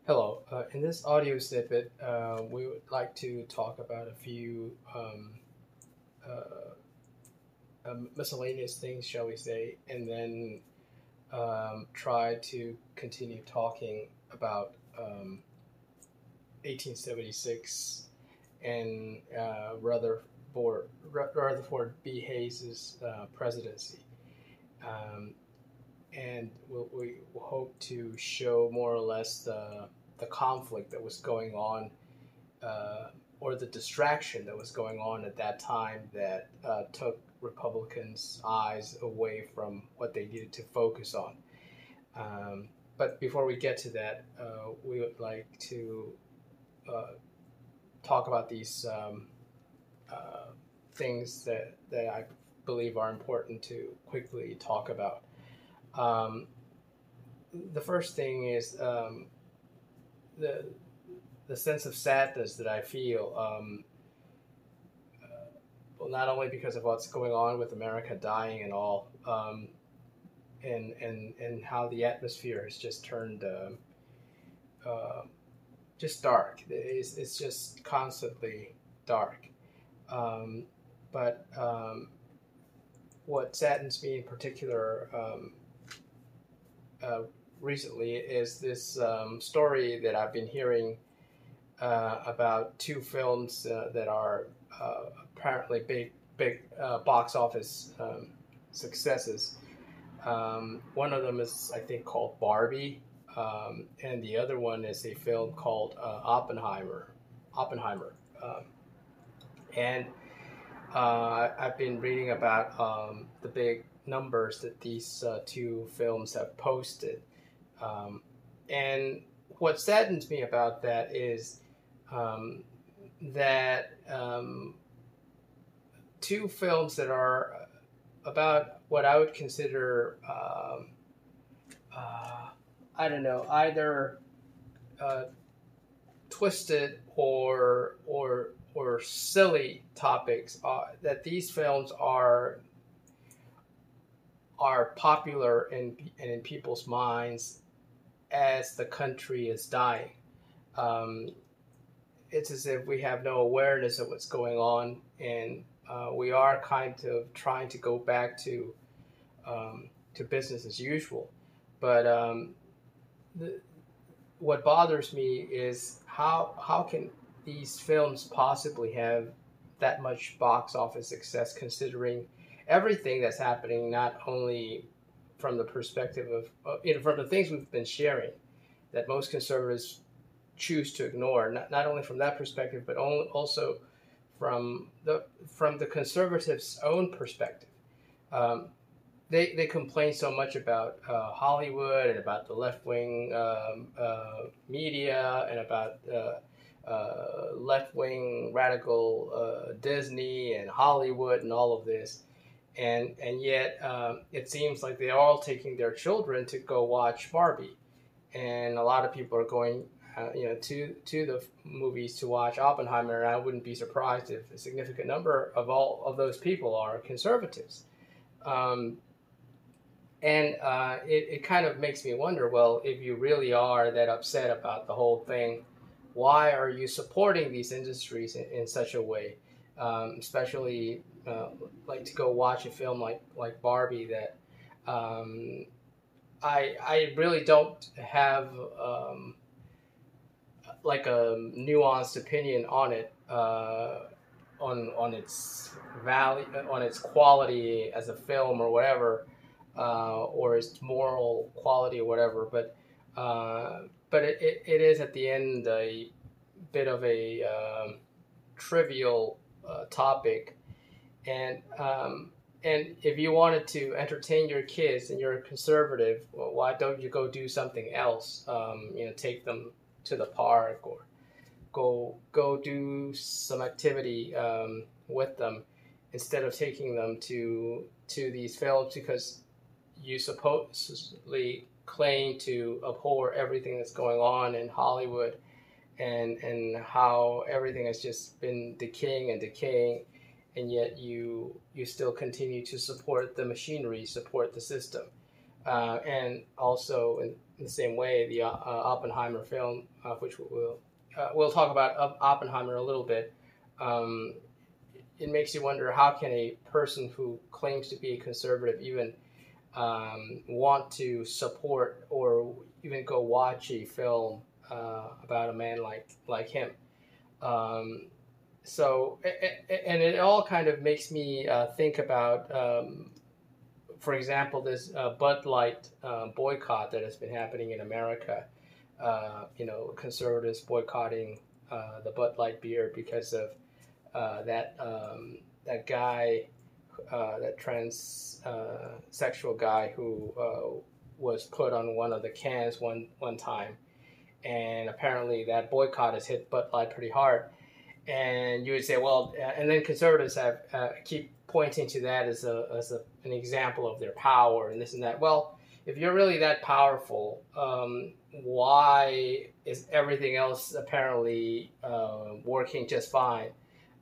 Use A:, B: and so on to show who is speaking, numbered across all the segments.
A: Hello. In this audio snippet, we would like to talk about a few uh, miscellaneous things, shall we say, and then try to continue talking about 1876 and Rutherford B. Hayes's presidency. Um, and we hope to show more or less the conflict that was going on, uh, or the distraction that was going on at that time that took Republicans' eyes away from what they needed to focus on. Um, but before we get to that, we would like to uh, talk about these uh, things that I believe are important to quickly talk about. Um, the first thing is the the sense of sadness that I feel. Well, not only because of what's going on with America dying and all, and how the atmosphere has just turned uh, just dark. It's just constantly dark. Um, but what saddens me in particular uh, recently is this story that I've been hearing about two films that are apparently big box office successes. One of them is, I think, called Barbie, and the other one is a film called Oppenheimer. Oppenheimer, and I've been reading about the big numbers that these two films have posted, um, and what saddens me about that is um, that two films that are about what I would consider, uh, I don't know, either uh, twisted or silly topics. That these films are popular in people's minds as the country is dying. Um, it's as if we have no awareness of what's going on, and we are kind of trying to go back to business as usual. But the, what bothers me is how can these films possibly have that much box office success, considering everything that's happening, not only from the perspective of from the things we've been sharing that most conservatives choose to ignore, not only from that perspective, but also from the conservatives' own perspective. Um, they complain so much about Hollywood and about the left wing media and about left wing radical Disney and Hollywood and all of this, and yet it seems like they're all taking their children to go watch Barbie, and a lot of people are going. To the movies to watch Oppenheimer, and I wouldn't be surprised if a significant number of all of those people are conservatives. Um, and it kind of makes me wonder, well, if you really are that upset about the whole thing, why are you supporting these industries in such a way? Especially like to go watch a film like Barbie that um, I really don't have like a nuanced opinion on it, on its value, on its quality as a film or whatever, or its moral quality or whatever. But it is at the end a bit of a trivial topic, and and if you wanted to entertain your kids and you're a conservative, well, why don't you go do something else? Take them to the park or go do some activity with them instead of taking them to these films because you supposedly claim to abhor everything that's going on in Hollywood and how everything has just been decaying and decaying, and yet you still continue to support the machinery, support the system, and also in the same way, the Oppenheimer film, which we'll talk about Oppenheimer a little bit. Um, it makes you wonder, how can a person who claims to be a conservative even want to support or even go watch a film about a man like him. Um, and it all kind of makes me think about, for example, this Bud Light boycott that has been happening in America. Conservatives boycotting the Bud Light beer because of that guy, that sexual guy who was put on one of the cans one time, and apparently that boycott has hit Bud Light pretty hard. And you would say, well, and then conservatives have keep pointing to that as an example of their power and this and that. Well, if you're really that powerful, why is everything else apparently working just fine?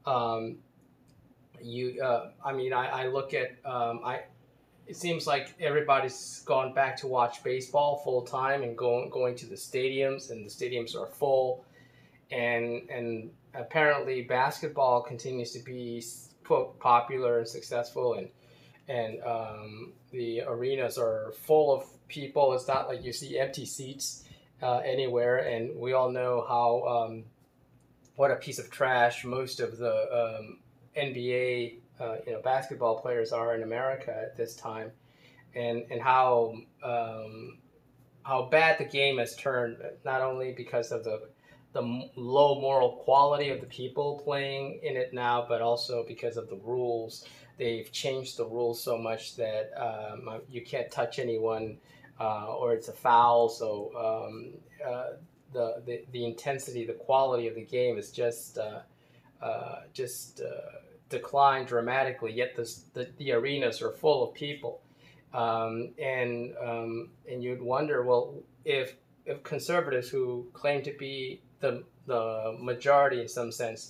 A: I look at it seems like everybody's gone back to watch baseball full time and going to the stadiums, and the stadiums are full, and apparently basketball continues to be, quote, popular and successful, and the arenas are full of people. It's not like you see empty seats anywhere, and we all know how what a piece of trash most of the NBA basketball players are in America at this time, and how bad the game has turned, not only because of the low moral quality of the people playing in it now, but also because of the rules. They've changed the rules so much that you can't touch anyone, or it's a foul. So the intensity, the quality of the game is just declined dramatically. Yet the arenas are full of people, and you'd wonder, well, if conservatives who claim to be the majority in some sense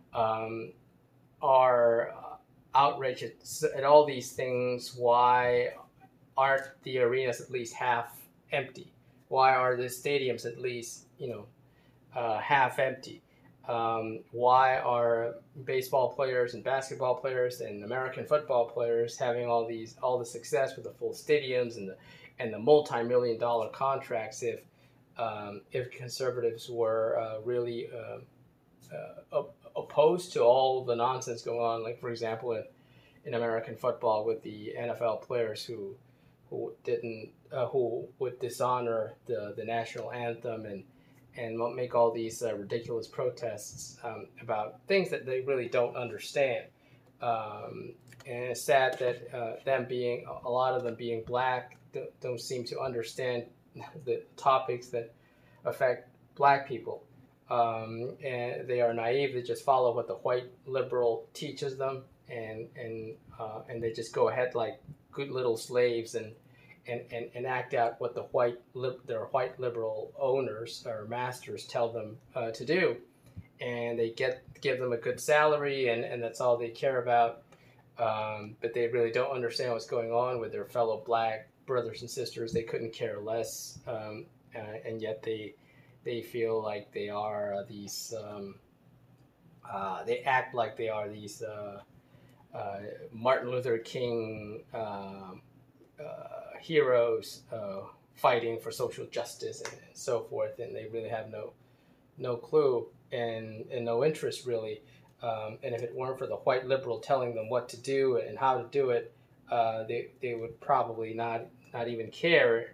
A: are outraged at all these things, why aren't the arenas at least half empty? Why are the stadiums at least half empty? Why are baseball players and basketball players and American football players having all the success with the full stadiums and the multi-million-dollar contracts if conservatives were really opposed to all the nonsense going on, like, for example, in American football with the NFL players who would dishonor the national anthem and make all these ridiculous protests about things that they really don't understand. And it's sad that a lot of them being black don't seem to understand the topics that affect black people. And they are naive. They just follow what the white liberal teaches them, and they just go ahead like good little slaves and act out what their white liberal owners or masters tell them to do, and they give them a good salary, and that's all they care about. But they really don't understand what's going on with their fellow black brothers and sisters. They couldn't care less, and yet they feel like they are these. They act like they are these Martin Luther King heroes fighting for social justice and so forth, and they really have no clue and no interest really. And if it weren't for the white liberal telling them what to do and how to do it, they would probably not even care.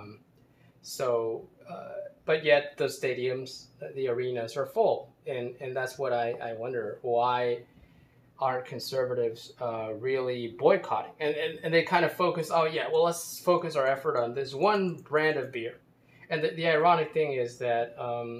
A: But yet the stadiums, the arenas are full, and that's what I wonder. Why aren't conservatives really boycotting? And they kind of focus, oh yeah, well, let's focus our effort on this one brand of beer. And the ironic thing is that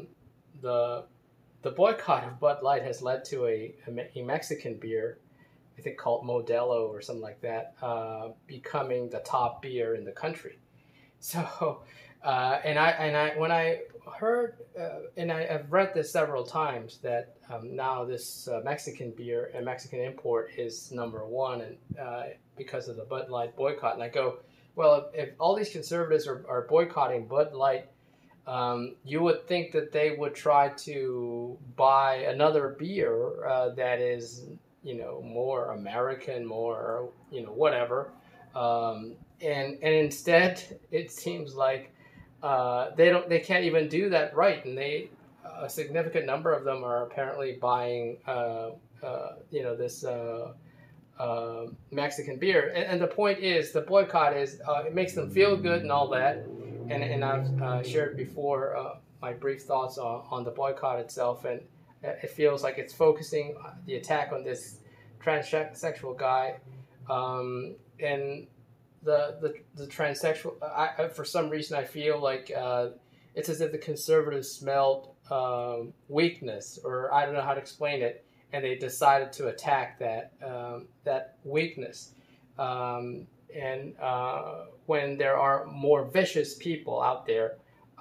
A: the boycott of Bud Light has led to a Mexican beer, I think called Modelo or something like that, becoming the top beer in the country. So, and I when I heard, and I've read this several times, that now this Mexican beer and Mexican import is number one, and because of the Bud Light boycott, and I go, Well, if all these conservatives are boycotting Bud Light, you would think that they would try to buy another beer that is, more American, more, whatever. And instead, it seems like they can't even do that right, and a significant number of them are apparently buying, this. Mexican beer. And the point is, the boycott is it makes them feel good and all that. And I've shared before my brief thoughts on the boycott itself, and it feels like it's focusing the attack on this transsexual guy, and the transsexual. For some reason, I feel like it's as if the conservatives smelled weakness, or I don't know how to explain it, and they decided to attack that weakness. And when there are more vicious people out there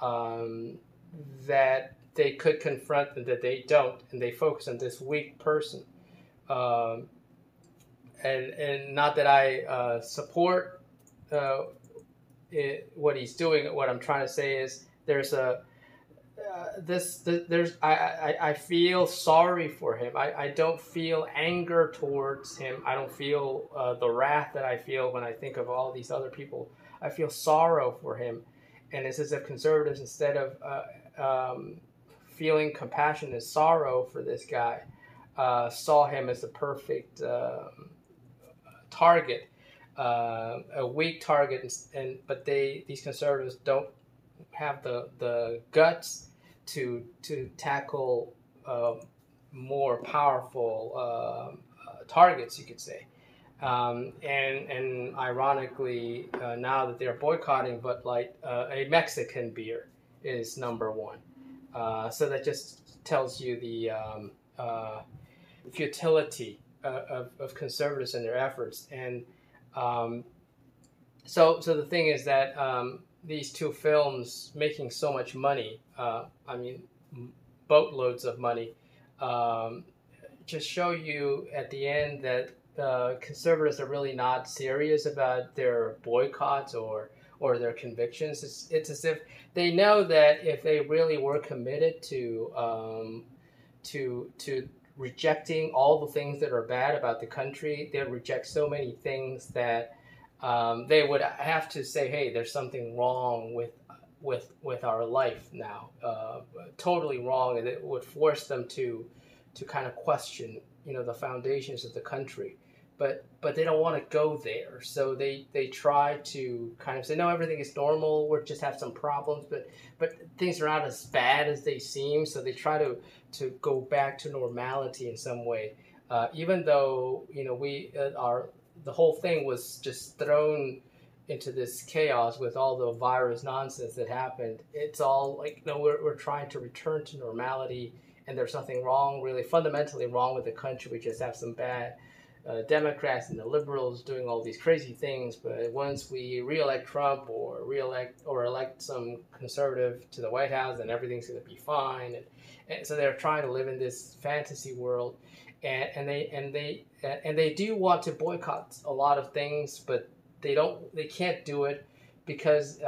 A: that they could confront and that they don't, and they focus on this weak person. And not that I support what he's doing. What I'm trying to say is there's I feel sorry for him. I don't feel anger towards him. I don't feel the wrath that I feel when I think of all these other people. I feel sorrow for him, and it's as if conservatives, instead of feeling compassion and sorrow for this guy, saw him as the perfect target, a weak target, but these conservatives don't have the guts to tackle more powerful targets, you could say. And ironically, now that they're boycotting Bud Light, a Mexican beer is number one. So that just tells you the futility of conservatives and their efforts. And so the thing is that these two films making so much money, boatloads of money, just show you at the end that conservatives are really not serious about their boycotts or their convictions. It's as if they know that if they really were committed to rejecting all the things that are bad about the country, they'd reject so many things that they would have to say, hey, there's something wrong with our life now, totally wrong, and it would force them to kind of question, the foundations of the country. But they don't want to go there, so they try to kind of say, no, everything is normal. We just have some problems, but things are not as bad as they seem. So they try to go back to normality in some way, even though the whole thing was just thrown into this chaos with all the virus nonsense that happened. It's all like, we're trying to return to normality, and there's nothing wrong, really fundamentally wrong with the country. We just have some bad Democrats and the liberals doing all these crazy things. But once we reelect Trump or elect some conservative to the White House, then everything's going to be fine. And so they're trying to live in this fantasy world. And they do want to boycott a lot of things, but they can't do it because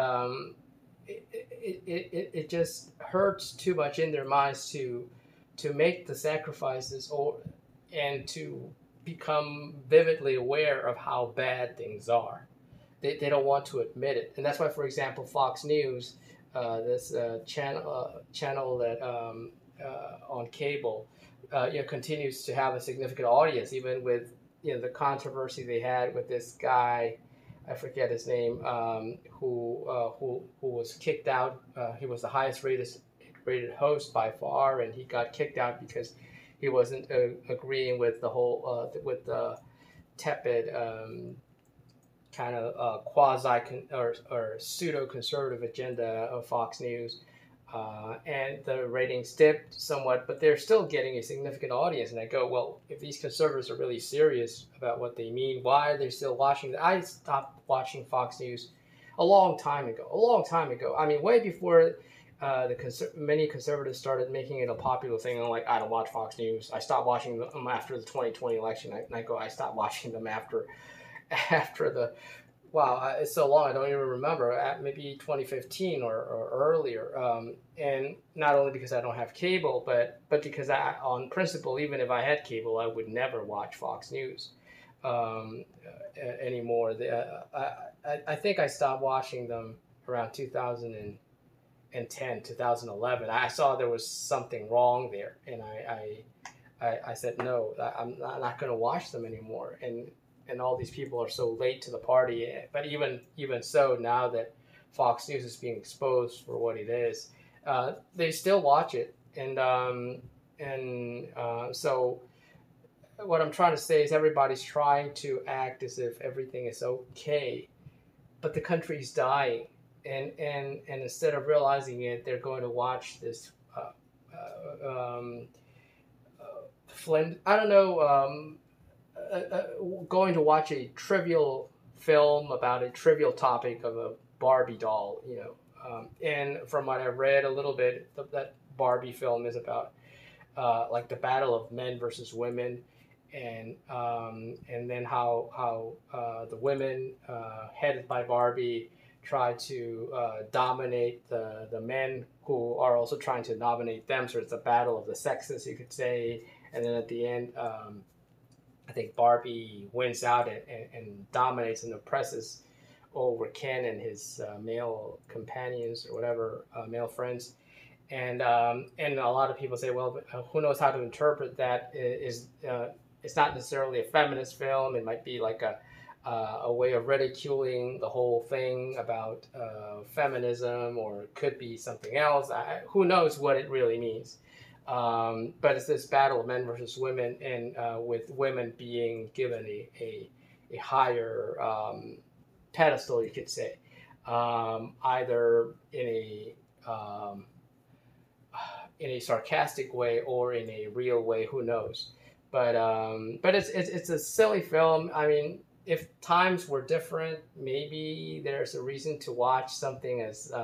A: it just hurts too much in their minds to make the sacrifices and to become vividly aware of how bad things are. They don't want to admit it, and that's why, for example, Fox News, this channel that on cable, continues to have a significant audience, even with the controversy they had with this guy, I forget his name, who was kicked out. He was the highest rated host by far, and he got kicked out because he wasn't agreeing with the whole with the tepid kind of quasi or pseudo conservative agenda of Fox News. And the ratings dipped somewhat, but they're still getting a significant audience. And I go, well, if these conservatives are really serious about what they mean, why are they still watching? I stopped watching Fox News a long time ago. I mean, way before many conservatives started making it a popular thing. I'm like, I don't watch Fox News. I stopped watching them after the 2020 election. I stopped watching them after the Wow, it's so long I don't even remember. At maybe 2015 or earlier. And not only because I don't have cable, but because on principle, even if I had cable, I would never watch Fox News anymore. I think I stopped watching them around 2010, 2011. I saw there was something wrong there, and I said no, I'm not going to watch them anymore. And all these people are so late to the party. But even so, now that Fox News is being exposed for what it is, they still watch it. So what I'm trying to say is everybody's trying to act as if everything is okay, but the country's dying, and instead of realizing it, they're going to watch this. Flint, I don't know. Going to watch a trivial film about a trivial topic of a Barbie doll, and from what I've read a little bit, that Barbie film is about like the battle of men versus women, and then how the women headed by Barbie try to dominate the men who are also trying to dominate them. So it's a battle of the sexes, you could say. And then at the end, I think Barbie wins out and dominates and oppresses over Ken and his male companions or whatever, male friends. And a lot of people say, well, who knows how to interpret that? It's not necessarily a feminist film. It might be like a way of ridiculing the whole thing about feminism, or it could be something else. Who knows what it really means? But it's this battle of men versus women, and with women being given a higher pedestal, you could say, either in a sarcastic way or in a real way. Who knows? But it's a silly film. I mean, if times were different, maybe there's a reason to watch something as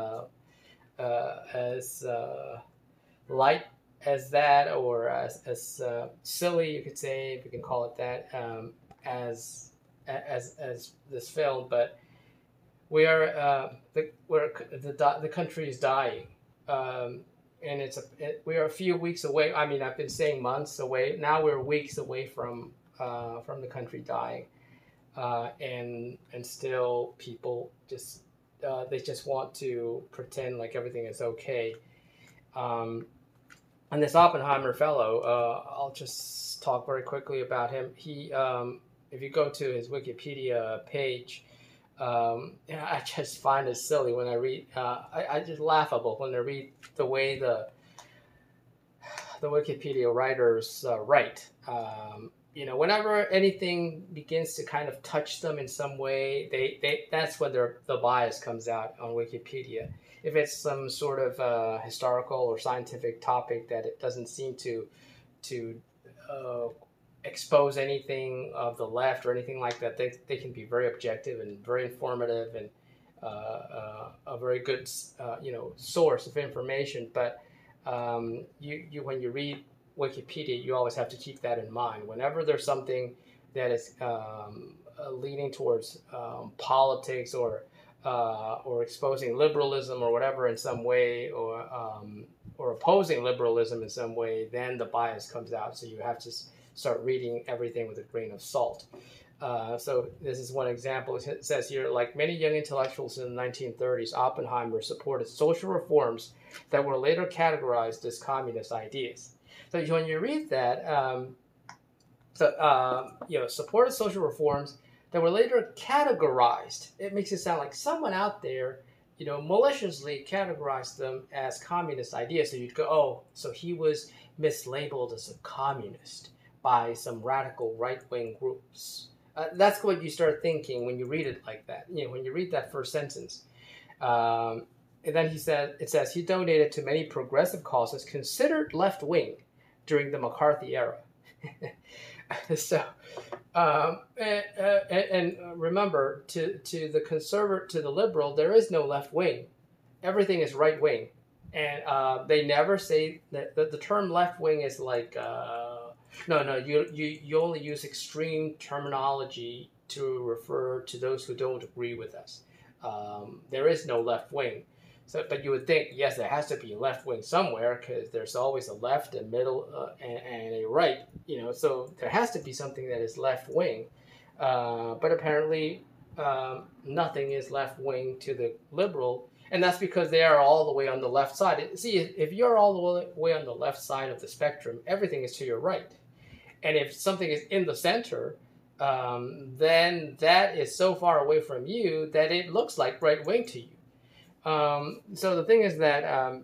A: light as that, or as silly, you could say, if you can call it that, as this film. But we are the country is dying, and we are a few weeks away. I mean, I've been saying months away. Now we're weeks away from the country dying, and still people just they just want to pretend like everything is okay. And this Oppenheimer fellow, I'll just talk very quickly about him. He, if you go to his Wikipedia page, I just find it silly when I read. I just laughable when I read the way the Wikipedia writers write. Whenever anything begins to kind of touch them in some way, that's when the bias comes out on Wikipedia. If it's some sort of historical or scientific topic that it doesn't seem to expose anything of the left or anything like that, they can be very objective and very informative and a very good source of information. But you when you read Wikipedia, you always have to keep that in mind. Whenever there's something that is leaning towards politics or exposing liberalism or whatever in some way, or opposing liberalism in some way, then the bias comes out. So you have to start reading everything with a grain of salt. So this is one example. It says here, like many young intellectuals in the 1930s, Oppenheimer supported social reforms that were later categorized as communist ideas. So when you read that, supported social reforms that were later categorized, it makes it sound like someone out there, maliciously categorized them as communist ideas. So you'd go, oh, so he was mislabeled as a communist by some radical right-wing groups. That's what you start thinking when you read it like that. When you read that first sentence. And then it says he donated to many progressive causes considered left-wing during the McCarthy era. So, and remember, to the conservative, to the liberal, there is no left wing. Everything is right wing, and they never say that the term left wing is like no. You only use extreme terminology to refer to those who don't agree with us. There is no left wing. So, but you would think, yes, there has to be a left wing somewhere because there's always a left, a middle, and a right. So there has to be something that is left wing. But apparently, nothing is left wing to the liberal, and that's because they are all the way on the left side. See, if you're all the way on the left side of the spectrum, everything is to your right, and if something is in the center, then that is so far away from you that it looks like right wing to you. So the thing is that,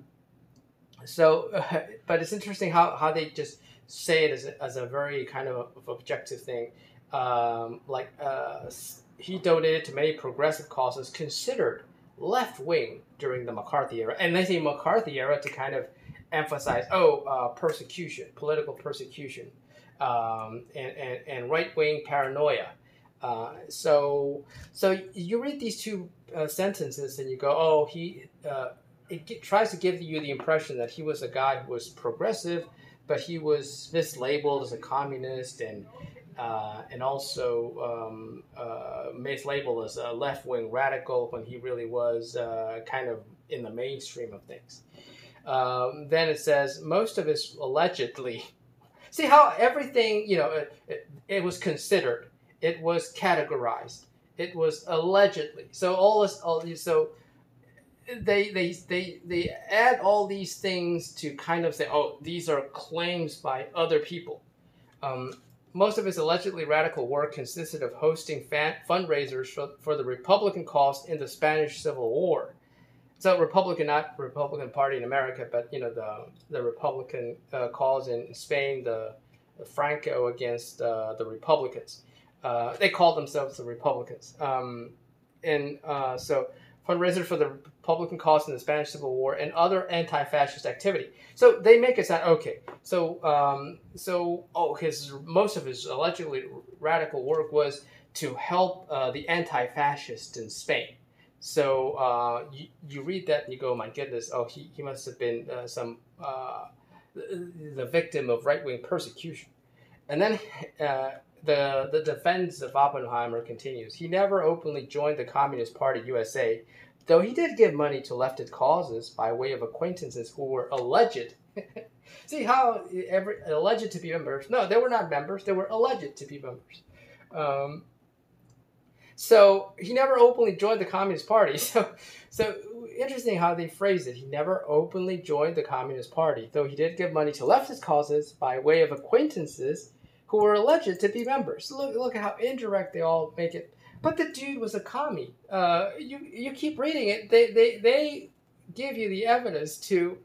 A: but it's interesting how they just say it as a very kind of objective thing. He donated to many progressive causes considered left wing during the McCarthy era, and they say McCarthy era to kind of emphasize, persecution, political persecution, and right wing paranoia. So you read these two sentences and you go, it tries to give you the impression that he was a guy who was progressive, but he was mislabeled as a communist and also mislabeled as a left-wing radical when he really was kind of in the mainstream of things. Then it says most of his allegedly. See how everything it was considered. It was categorized. It was allegedly. So so they add all these things to kind of say, these are claims by other people. Most of his allegedly radical work consisted of hosting fundraisers for the Republican cause in the Spanish Civil War. So Republican, not Republican Party in America, but the Republican cause in Spain, the Franco against the Republicans. They called themselves the Republicans. So fundraiser for the Republican cause in the Spanish Civil War and other anti-fascist activity. So they make it sound okay. Most of his allegedly radical work was to help the anti-fascists in Spain. So you read that and you go, my goodness, he must have been the victim of right-wing persecution. And then the defense of Oppenheimer continues. He never openly joined the Communist Party USA, though he did give money to leftist causes by way of acquaintances who were alleged. See how alleged to be members? No, they were not members. They were alleged to be members. So he never openly joined the Communist Party. So interesting how they phrase it. He never openly joined the Communist Party, though he did give money to leftist causes by way of acquaintances who were alleged to be members. Look at how indirect they all make it. But the dude was a commie. You keep reading it. They give you the evidence to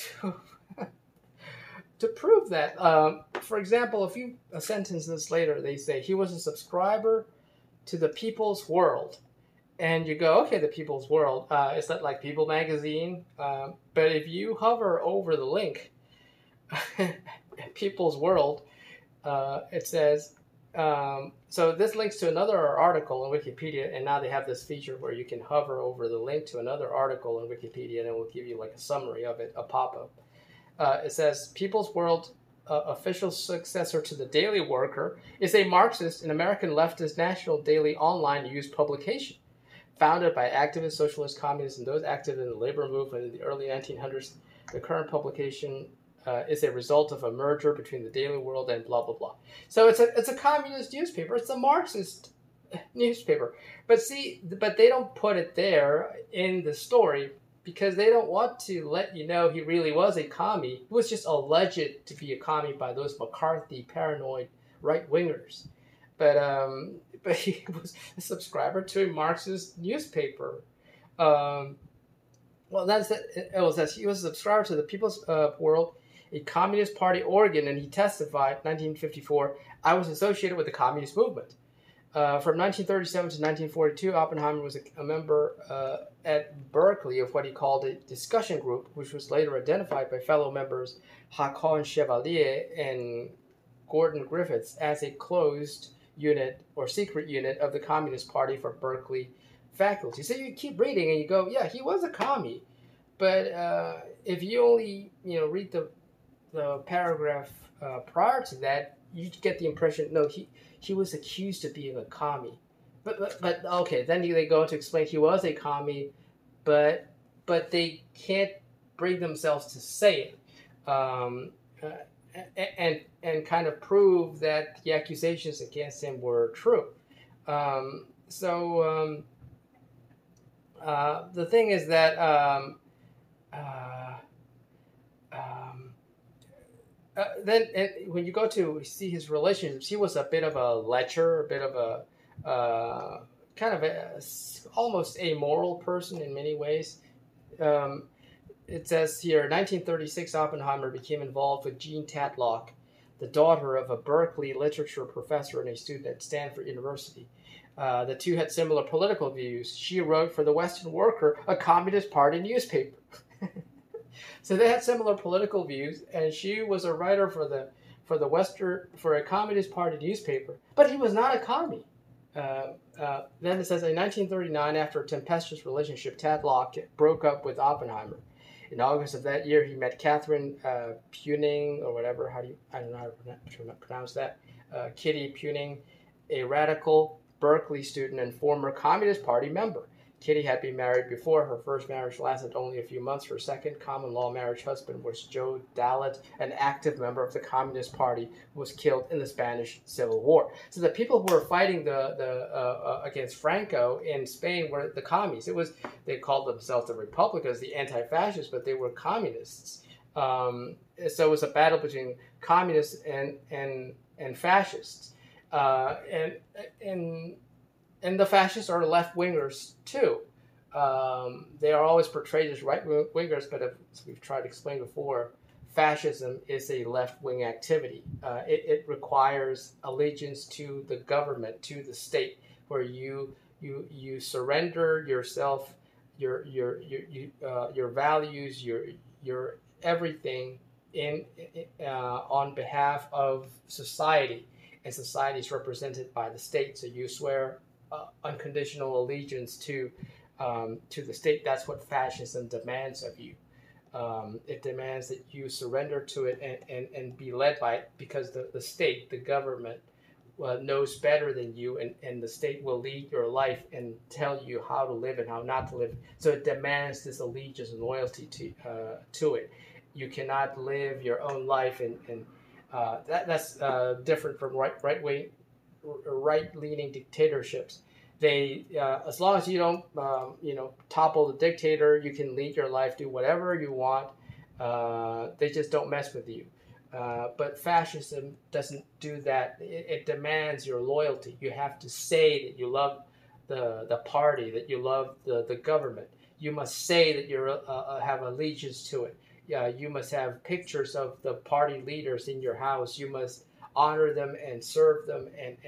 A: prove that. For example, a few sentences later, they say he was a subscriber to the People's World. And you go, okay, the People's World. Is that like People Magazine? But if you hover over the link, People's World, it says, so this links to another article in Wikipedia, and now they have this feature where you can hover over the link to another article in Wikipedia, and it will give you like a summary of it, a pop-up. It says, People's World, official successor to the Daily Worker, is a Marxist and American leftist national daily online news publication. Founded by activist socialist communists and those active in the labor movement in the early 1900s, the current publication is a result of a merger between the Daily World and blah, blah, blah. So it's a communist newspaper. It's a Marxist newspaper. But they don't put it there in the story because they don't want to let you know he really was a commie. He was just alleged to be a commie by those McCarthy paranoid right-wingers. But he was a subscriber to a Marxist newspaper. That's it. It says he was a subscriber to the People's World, a Communist Party organ, and he testified, 1954, I was associated with the communist movement. From 1937 to 1942, Oppenheimer was a member at Berkeley of what he called a discussion group, which was later identified by fellow members Haakon Chevalier and Gordon Griffiths as a closed unit or secret unit of the Communist Party for Berkeley faculty. So you keep reading and you go, yeah, he was a commie. But if you only read the paragraph prior to that, you get the impression, no, he was accused of being a commie. but okay, then they go to explain he was a commie, but they can't bring themselves to say it, and kind of prove that the accusations against him were true. The thing is that uh, um, then when you go to see his relationships, he was a bit of a lecher, a bit of a kind of almost amoral person in many ways. Um, it says here, 1936, Oppenheimer became involved with Jean Tatlock, the daughter of a Berkeley literature professor and a student at Stanford University. The two had similar political views. She wrote for the Western Worker, a Communist Party newspaper. So they had similar political views, and she was a writer for a Communist Party newspaper. But he was not a commie. Then it says in 1939, after a tempestuous relationship, Tatlock broke up with Oppenheimer. In August of that year, he met Catherine Puning, or whatever. I don't know how to pronounce that. Kitty Puning, a radical Berkeley student and former Communist Party member. Kitty had been married before. Her first marriage lasted only a few months. Her second common-law marriage husband was Joe Dalet, an active member of the Communist Party who was killed in the Spanish Civil War. So the people who were fighting against Franco in Spain were the commies. They called themselves the Republicans, the anti-fascists, but they were communists. So it was a battle between communists and fascists. And the fascists are left-wingers too. They are always portrayed as right-wingers, but as we've tried to explain before, fascism is a left-wing activity. It requires allegiance to the government, to the state, where you surrender yourself, your values, your everything on behalf of society, and society is represented by the state. So you swear unconditional allegiance to the state. That's what fascism demands of you. It demands that you surrender to it and be led by it, because the state, the government, knows better than you, and the state will lead your life and tell you how to live and how not to live. So it demands this allegiance and loyalty to it. You cannot live your own life, and that's different from right-leaning dictatorships. They, as long as you don't, topple the dictator, you can lead your life, do whatever you want. They just don't mess with you. But fascism doesn't do that. It demands your loyalty. You have to say that you love the party, that you love the government. You must say that you have allegiance to it. You must have pictures of the party leaders in your house. You must honor them and serve them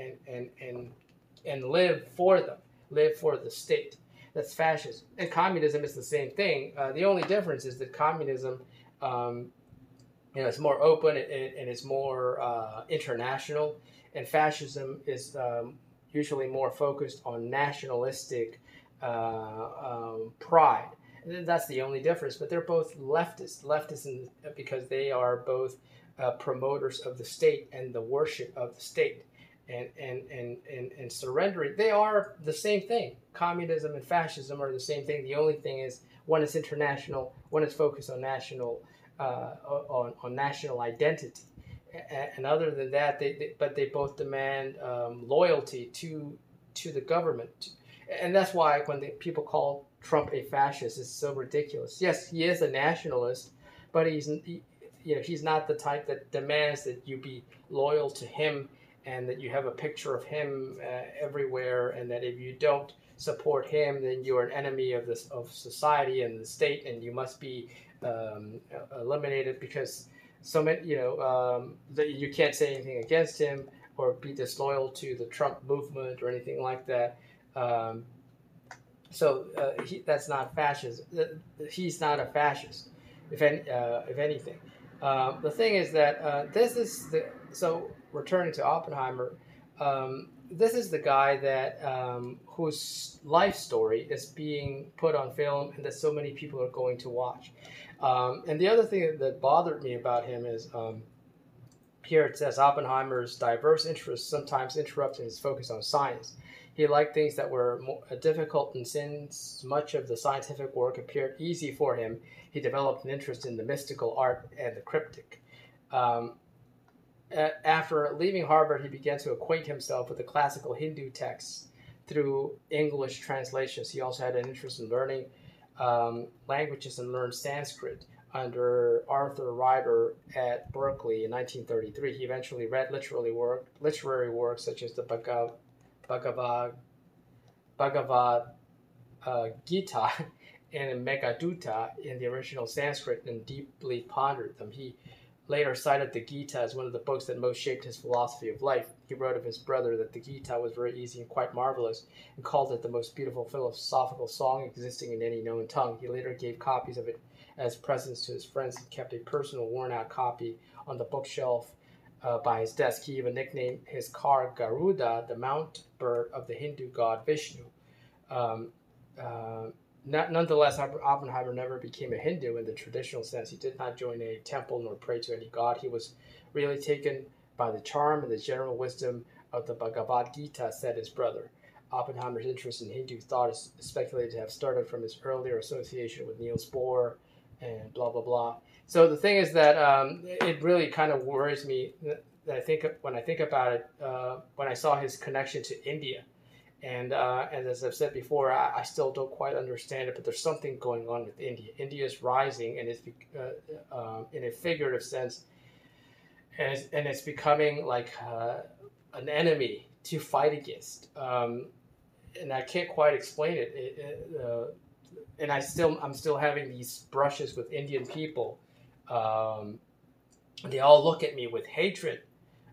A: and live for them, live for the state. That's fascism. And communism is the same thing. The only difference is that communism, it's more open and it's more international, and fascism is usually more focused on nationalistic pride. That's the only difference. But they're both leftists because they are both promoters of the state and the worship of the state, and surrendering. They are the same thing. Communism and fascism are the same thing. The only thing is one is international, one is focused on national on national identity. And other than that, they both demand loyalty to the government. And that's why when people call Trump a fascist, it's so ridiculous. Yes, he is a nationalist, but he's not the type that demands that you be loyal to him and that you have a picture of him everywhere, and that if you don't support him, then you're an enemy of society and the state, and you must be eliminated because so many, that you can't say anything against him or be disloyal to the Trump movement or anything like that. That's not fascism. He's not a fascist, if anything. The thing is that returning to Oppenheimer, this is the guy that whose life story is being put on film and that so many people are going to watch. And the other thing that bothered me about him is here it says Oppenheimer's diverse interests sometimes interrupting his focus on science. He liked things that were more difficult, and since much of the scientific work appeared easy for him, he developed an interest in the mystical art and the cryptic. Um, After leaving Harvard, he began to acquaint himself with the classical Hindu texts through English translations. He also had an interest in learning languages and learned Sanskrit under Arthur Ryder at Berkeley in 1933. He eventually read literary works such as the Bhagavad, Bhagavad Gita and Meghaduta in the original Sanskrit and deeply pondered them. He later cited the Gita as one of the books that most shaped his philosophy of life. He wrote of his brother that the Gita was very easy and quite marvelous, and called it the most beautiful philosophical song existing in any known tongue. He later gave copies of it as presents to his friends and kept a personal worn-out copy on the bookshelf by his desk. He even nicknamed his car Garuda, the mount bird of the Hindu god Vishnu. Um, uh, Nonetheless, Oppenheimer never became a Hindu in the traditional sense. He did not join a temple nor pray to any god. He was really taken by the charm and the general wisdom of the Bhagavad Gita, said his brother. Oppenheimer's interest in Hindu thought is speculated to have started from his earlier association with Niels Bohr and blah, blah, blah. So the thing is that it really kind of worries me that when I think about it, when I saw his connection to India. And as I've said before, I still don't quite understand it, but there's something going on with India. India is rising, and it's in a figurative sense, and it's becoming like an enemy to fight against. And I can't quite explain it. And I'm still having these brushes with Indian people. They all look at me with hatred.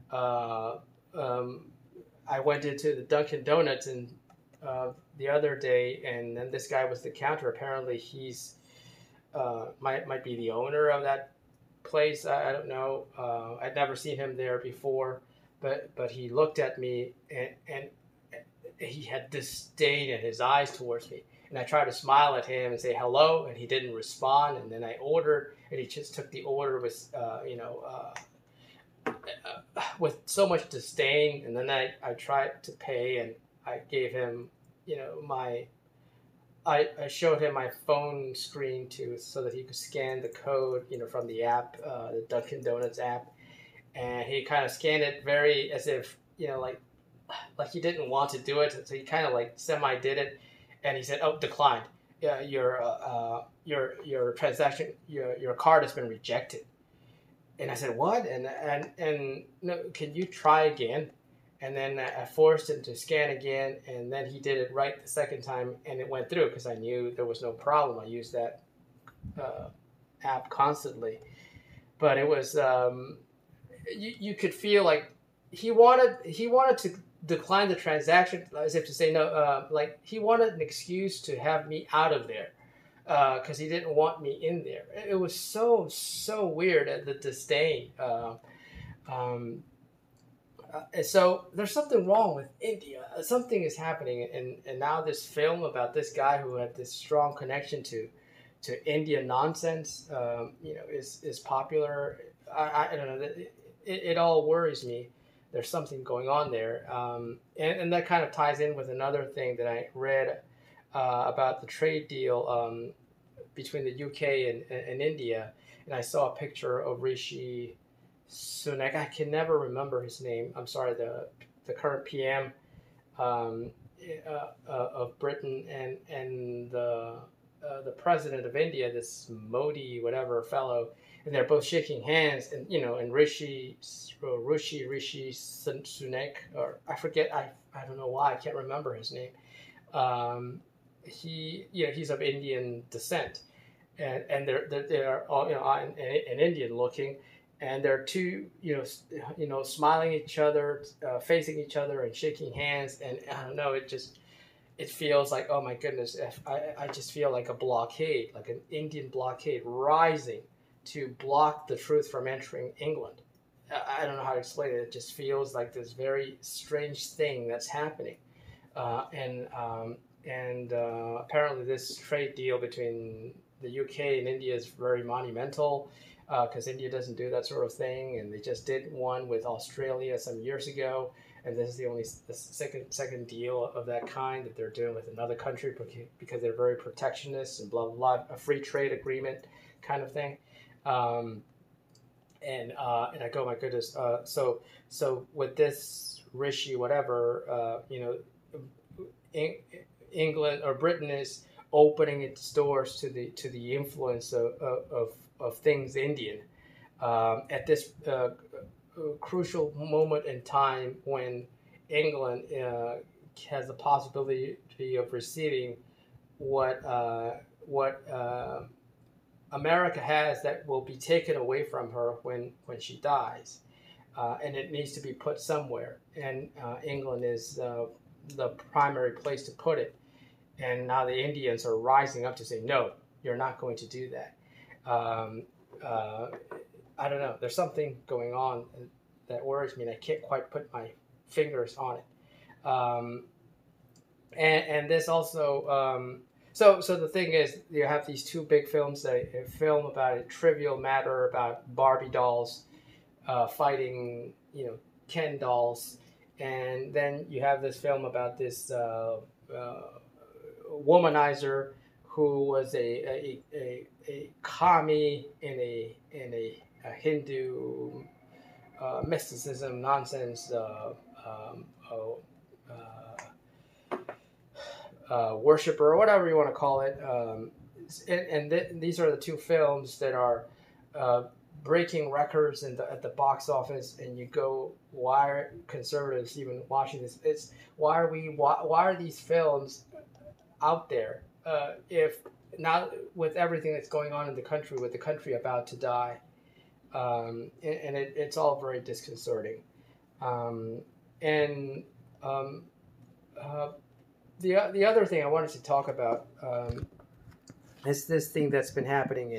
A: I went into the Dunkin' Donuts and the other day, and then this guy was the counter. Apparently, he's might be the owner of that place. I don't know. I'd never seen him there before, but he looked at me and he had disdain in his eyes towards me. And I tried to smile at him and say hello, and he didn't respond. And then I ordered, and he just took the order with with so much disdain. And then I tried to pay, and I gave him, I showed him my phone screen so that he could scan the code, from the app, the Dunkin' Donuts app, and he kind of scanned it very as if, like he didn't want to do it, so he kind of like semi did it, and he said, "Oh, declined. Yeah, your transaction, your card has been rejected." And I said, "What?" And no, can you try again? And then I forced him to scan again, and then he did it right the second time, and it went through because I knew there was no problem. I used that app constantly, but it was you could feel like he wanted to decline the transaction as if to say no, like he wanted an excuse to have me out of there because he didn't want me in there. It was so weird at the disdain. And so there's something wrong with India. Something is happening, and now this film about this guy who had this strong connection to Indian nonsense, is popular. I don't know. It all worries me. There's something going on there, and that kind of ties in with another thing that I read about the trade deal between the UK and India, and I saw a picture of Rishi Sunak. I can never remember his name. I'm sorry, the current PM of Britain and the president of India, this Modi whatever fellow, and they're both shaking hands, and and Rishi Sunak, or I forget. I don't know why I can't remember his name. He's of Indian descent, and they're all and Indian looking. And they're two, smiling at each other, facing each other, and shaking hands. And I don't know, it feels like, oh my goodness, I just feel like a blockade, like an Indian blockade rising to block the truth from entering England. I don't know how to explain it. It just feels like this very strange thing that's happening. And apparently this trade deal between the UK and India is very monumental. Because India doesn't do that sort of thing, and they just did one with Australia some years ago, and this is the second deal of that kind that they're doing with another country because they're very protectionist and blah blah blah, a free trade agreement kind of thing. And I go, my goodness. So with this Rishi, whatever, England or Britain is opening its doors to the influence of things Indian at this crucial moment in time when England has the possibility of receiving what America has that will be taken away from her when she dies, and it needs to be put somewhere. And England is the primary place to put it. And now the Indians are rising up to say, no, you're not going to do that. I don't know. There's something going on that worries me, and I can't quite put my fingers on it. And this also, so the thing is, you have these two big films, a film about a trivial matter about Barbie dolls fighting, Ken dolls, and then you have this film about this womanizer who was a commie in a Hindu mysticism nonsense worshiper or whatever you want to call it, these are the two films that are breaking records at the box office, and you go, why are conservatives even watching this? Why are these films out there if now with everything that's going on in the country, with the country about to die, it's all very disconcerting. The other thing I wanted to talk about is this thing that's been happening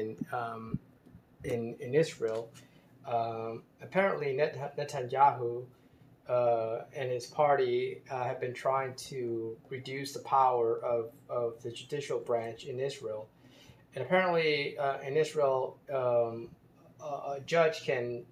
A: in Israel. Apparently, Netanyahu and his party have been trying to reduce the power of the judicial branch in Israel. And apparently, in Israel, a judge can,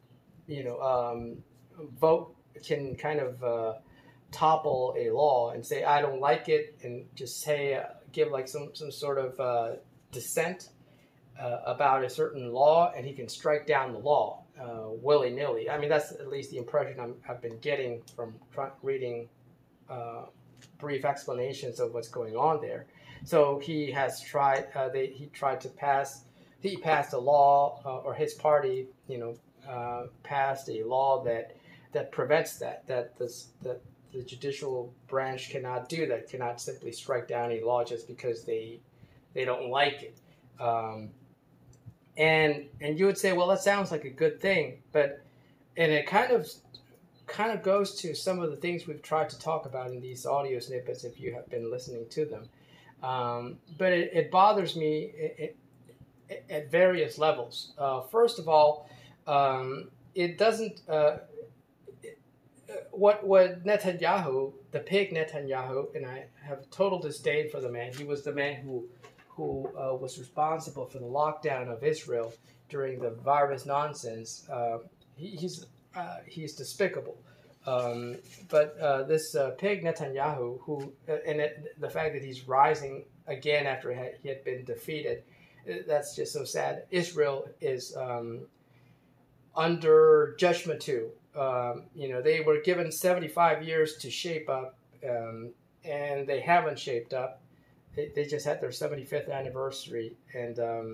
A: vote, can kind of topple a law and say, I don't like it, and just say, give like some sort of dissent about a certain law, and he can strike down the law willy-nilly. I mean, that's at least the impression I've been getting from reading brief explanations of what's going on there. So he has tried. He passed a law, or his party, passed a law that prevents that the judicial branch cannot do that. Cannot simply strike down a law just because they don't like it. And you would say, well, that sounds like a good thing, and it kind of goes to some of the things we've tried to talk about in these audio snippets if you have been listening to them. But it bothers me at various levels. First of all, it doesn't. What Netanyahu, the pig Netanyahu, and I have total disdain for the man. He was the man who was responsible for the lockdown of Israel during the virus nonsense. He's despicable. But this pig Netanyahu, the fact that he's rising again after he had been defeated, that's just so sad. Israel is under judgment too. They were given 75 years to shape up, and they haven't shaped up. They just had their 75th anniversary, and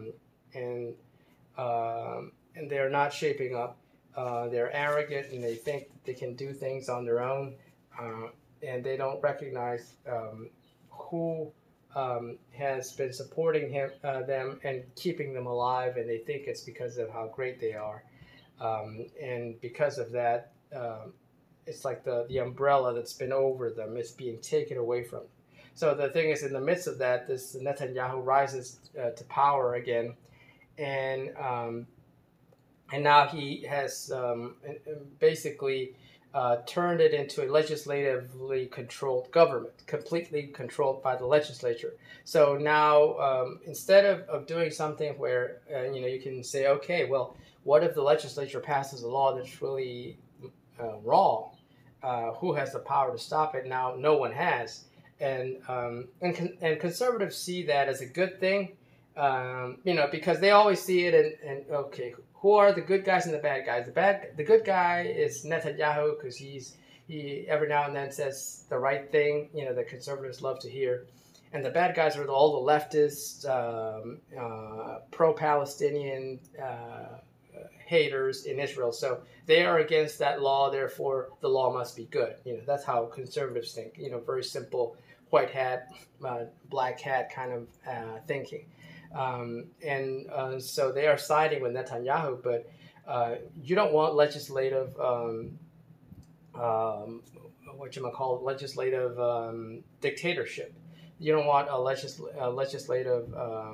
A: they're not shaping up. They're arrogant, and they think they can do things on their own, and they don't recognize who has been supporting them and keeping them alive, and they think it's because of how great they are. And because of that, it's like the umbrella that's been over them is being taken away from them. So the thing is, in the midst of that, this Netanyahu rises to power again, and now he has basically turned it into a legislatively controlled government, completely controlled by the legislature. So now, instead of doing something where you can say, okay, well, what if the legislature passes a law that's really wrong? who has the power to stop it. Now, no one has, and conservatives see that as a good thing, because they always see it and okay, who are the good guys and the bad guys? The good guy is Netanyahu because he every now and then says the right thing, that conservatives love to hear. And the bad guys are all the leftists, pro-Palestinian haters in Israel. So they are against that law, therefore the law must be good. That's how conservatives think. Very simple white hat, black hat kind of thinking. So they are siding with Netanyahu, but you don't want legislative, legislative dictatorship. You don't want a legislative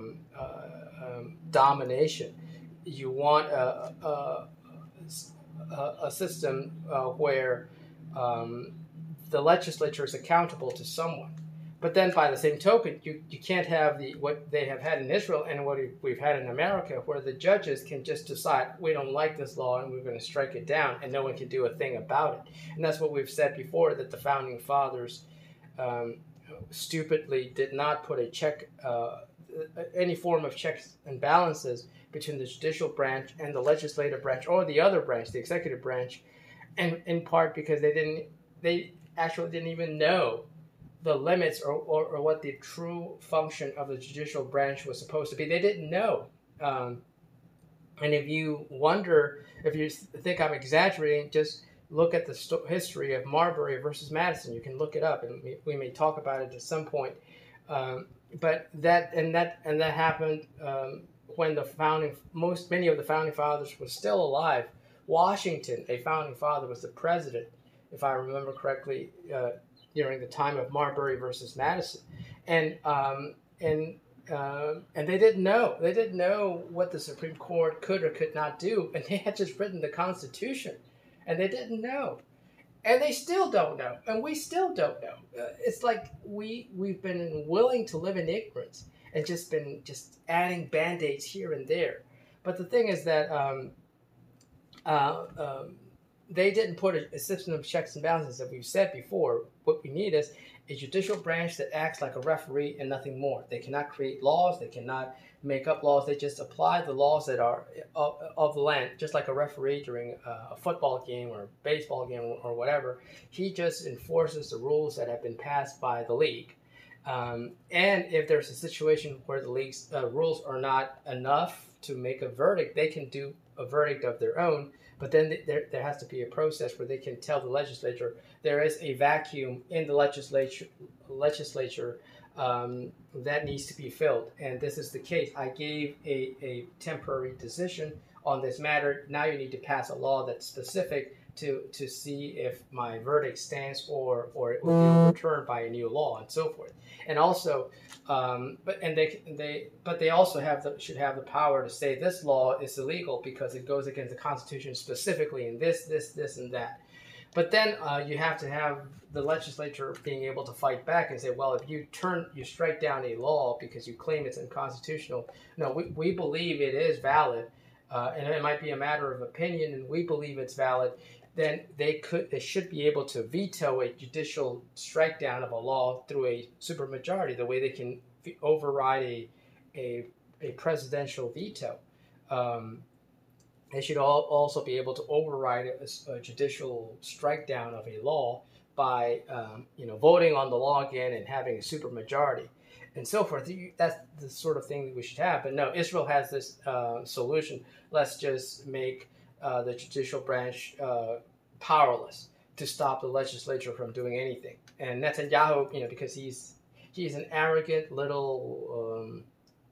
A: domination. You want a system where the legislature is accountable to someone. But then, by the same token, you can't have what they have had in Israel and what we've had in America, where the judges can just decide, we don't like this law and we're going to strike it down, and no one can do a thing about it. And that's what we've said before, that the Founding Fathers stupidly did not put any form of checks and balances between the judicial branch and the legislative branch, or the other branch, the executive branch, and in part because they actually didn't even know the limits or what the true function of the judicial branch was supposed to be. They didn't know. And if you think I'm exaggerating, just look at the history of Marbury versus Madison. You can look it up, and we may talk about it at some point. But that happened when many of the founding fathers were still alive. Washington, a founding father, was the president, if I remember correctly, during the time of Marbury versus Madison, and they didn't know. They didn't know what the Supreme Court could or could not do, and they had just written the Constitution, and they didn't know, and they still don't know, and we still don't know. It's like we've been willing to live in ignorance and just adding band-aids here and there. But the thing is that they didn't put a system of checks and balances that we've said before. What we need is a judicial branch that acts like a referee and nothing more. They cannot create laws. They cannot make up laws. They just apply the laws that are of the land, just like a referee during a football game or a baseball game or whatever. He just enforces the rules that have been passed by the league. And if there's a situation where the league's rules are not enough to make a verdict, they can do a verdict of their own. But then there has to be a process where they can tell the legislature there is a vacuum in the legislature that needs to be filled. And this is the case. I gave a temporary decision on this matter. Now you need to pass a law that's specific to see if my verdict stands or it will be overturned by a new law and so forth. And also, they also should have the power to say this law is illegal because it goes against the Constitution specifically in this, and that. But then you have to have the legislature being able to fight back and say, well, if you strike down a law because you claim it's unconstitutional, no, we believe it is valid, and it might be a matter of opinion, and we believe it's valid. Then they should be able to veto a judicial strike down of a law through a supermajority, the way they can override a presidential veto. They should also be able to override a judicial strike down of a law by voting on the law again and having a supermajority and so forth. That's the sort of thing that we should have. But no, Israel has this solution. Let's just make the judicial branch powerless to stop the legislature from doing anything. And Netanyahu, because he's an arrogant little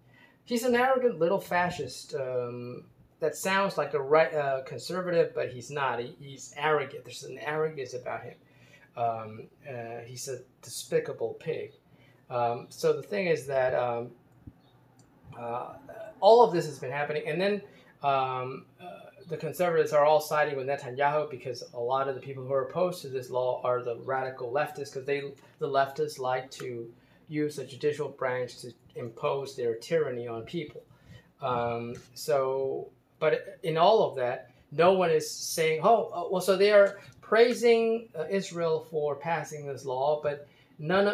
A: fascist that sounds like a conservative, but he's not. He's arrogant. There's an arrogance about him. He's a despicable pig. So the thing is that all of this has been happening, and then the conservatives are all siding with Netanyahu because a lot of the people who are opposed to this law are the radical leftists, because the leftists like to use the judicial branch to impose their tyranny on people. But in all of that, no one is saying, so they are praising Israel for passing this law, but none of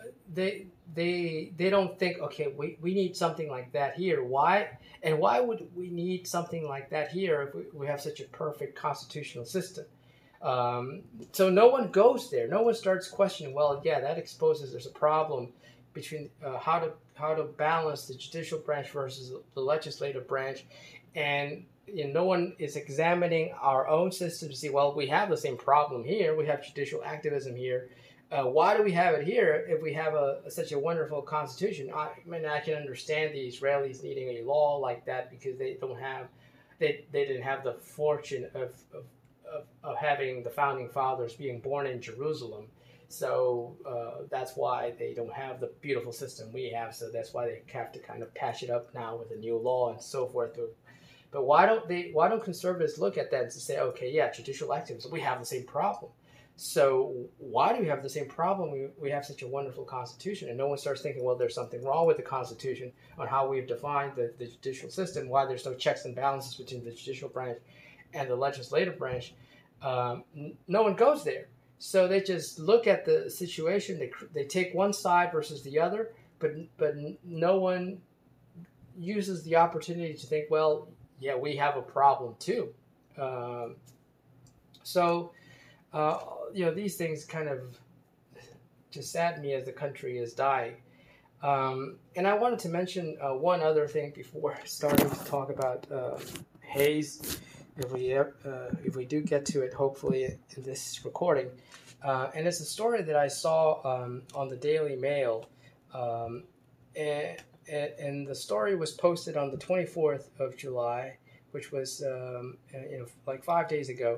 A: they don't think, okay, we need something like that here. Why? And why would we need something like that here if we have such a perfect constitutional system? So no one goes there. No one starts questioning. Well, yeah, that exposes there's a problem between how to balance the judicial branch versus the legislative branch, and no one is examining our own system to see. Well, we have the same problem here. We have judicial activism here. Why do we have it here if we have such a wonderful constitution? I mean, I can understand the Israelis needing a law like that because they didn't have the fortune of having the founding fathers being born in Jerusalem. So that's why they don't have the beautiful system we have. So that's why they have to kind of patch it up now with a new law and so forth. But why don't conservatives look at that and say, okay, yeah, judicial activism, we have the same problem. So why do we have the same problem? We have such a wonderful constitution, and no one starts thinking, well, there's something wrong with the constitution on how we've defined the judicial system, why there's no checks and balances between the judicial branch and the legislative branch. No one goes there. So they just look at the situation. They take one side versus the other, but no one uses the opportunity to think, well, yeah, we have a problem too. These things kind of just sadden me as the country is dying. And I wanted to mention one other thing before starting to talk about Hayes, if we do get to it, hopefully in this recording. And it's a story that I saw on the Daily Mail, and the story was posted on the 24th of July, which was like 5 days ago.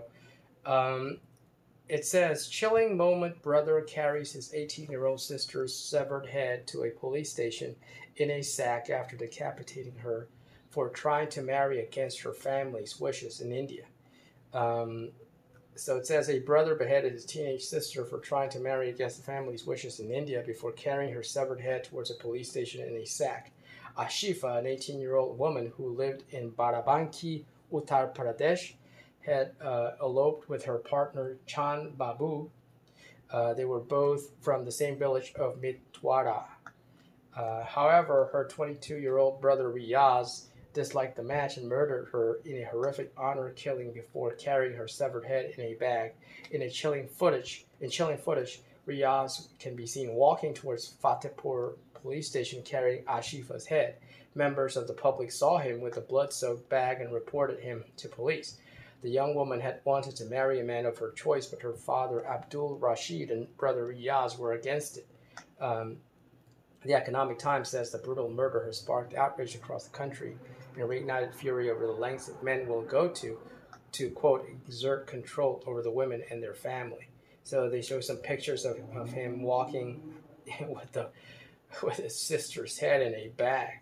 A: It says, chilling moment, brother carries his 18-year-old sister's severed head to a police station in a sack after decapitating her for trying to marry against her family's wishes in India. So it says a brother beheaded his teenage sister for trying to marry against the family's wishes in India before carrying her severed head towards a police station in a sack. Ashifa, an 18-year-old woman who lived in Barabanki, Uttar Pradesh, had eloped with her partner Chand Babu. They were both from the same village of Mitwara. However, her 22-year-old brother Riaz disliked the match and murdered her in a horrific honor killing before carrying her severed head in a bag. In chilling footage, Riaz can be seen walking towards Fatehpur police station carrying Ashifa's head. Members of the public saw him with a blood-soaked bag and reported him to police. The young woman had wanted to marry a man of her choice, but her father Abdul Rashid and brother Riaz were against it. The Economic Times says the brutal murder has sparked outrage across the country and reignited fury over the lengths that men will go to, quote, exert control over the women and their family. So they show some pictures of him walking with his sister's head in a bag.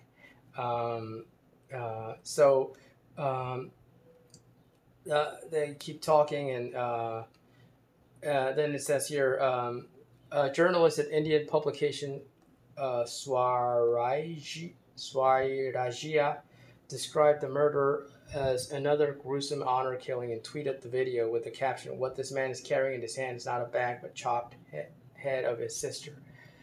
A: They keep talking, and then it says here, a journalist at Indian publication Swarajya described the murder as another gruesome honor killing and tweeted the video with the caption, "What this man is carrying in his hand is not a bag but chopped head of his sister."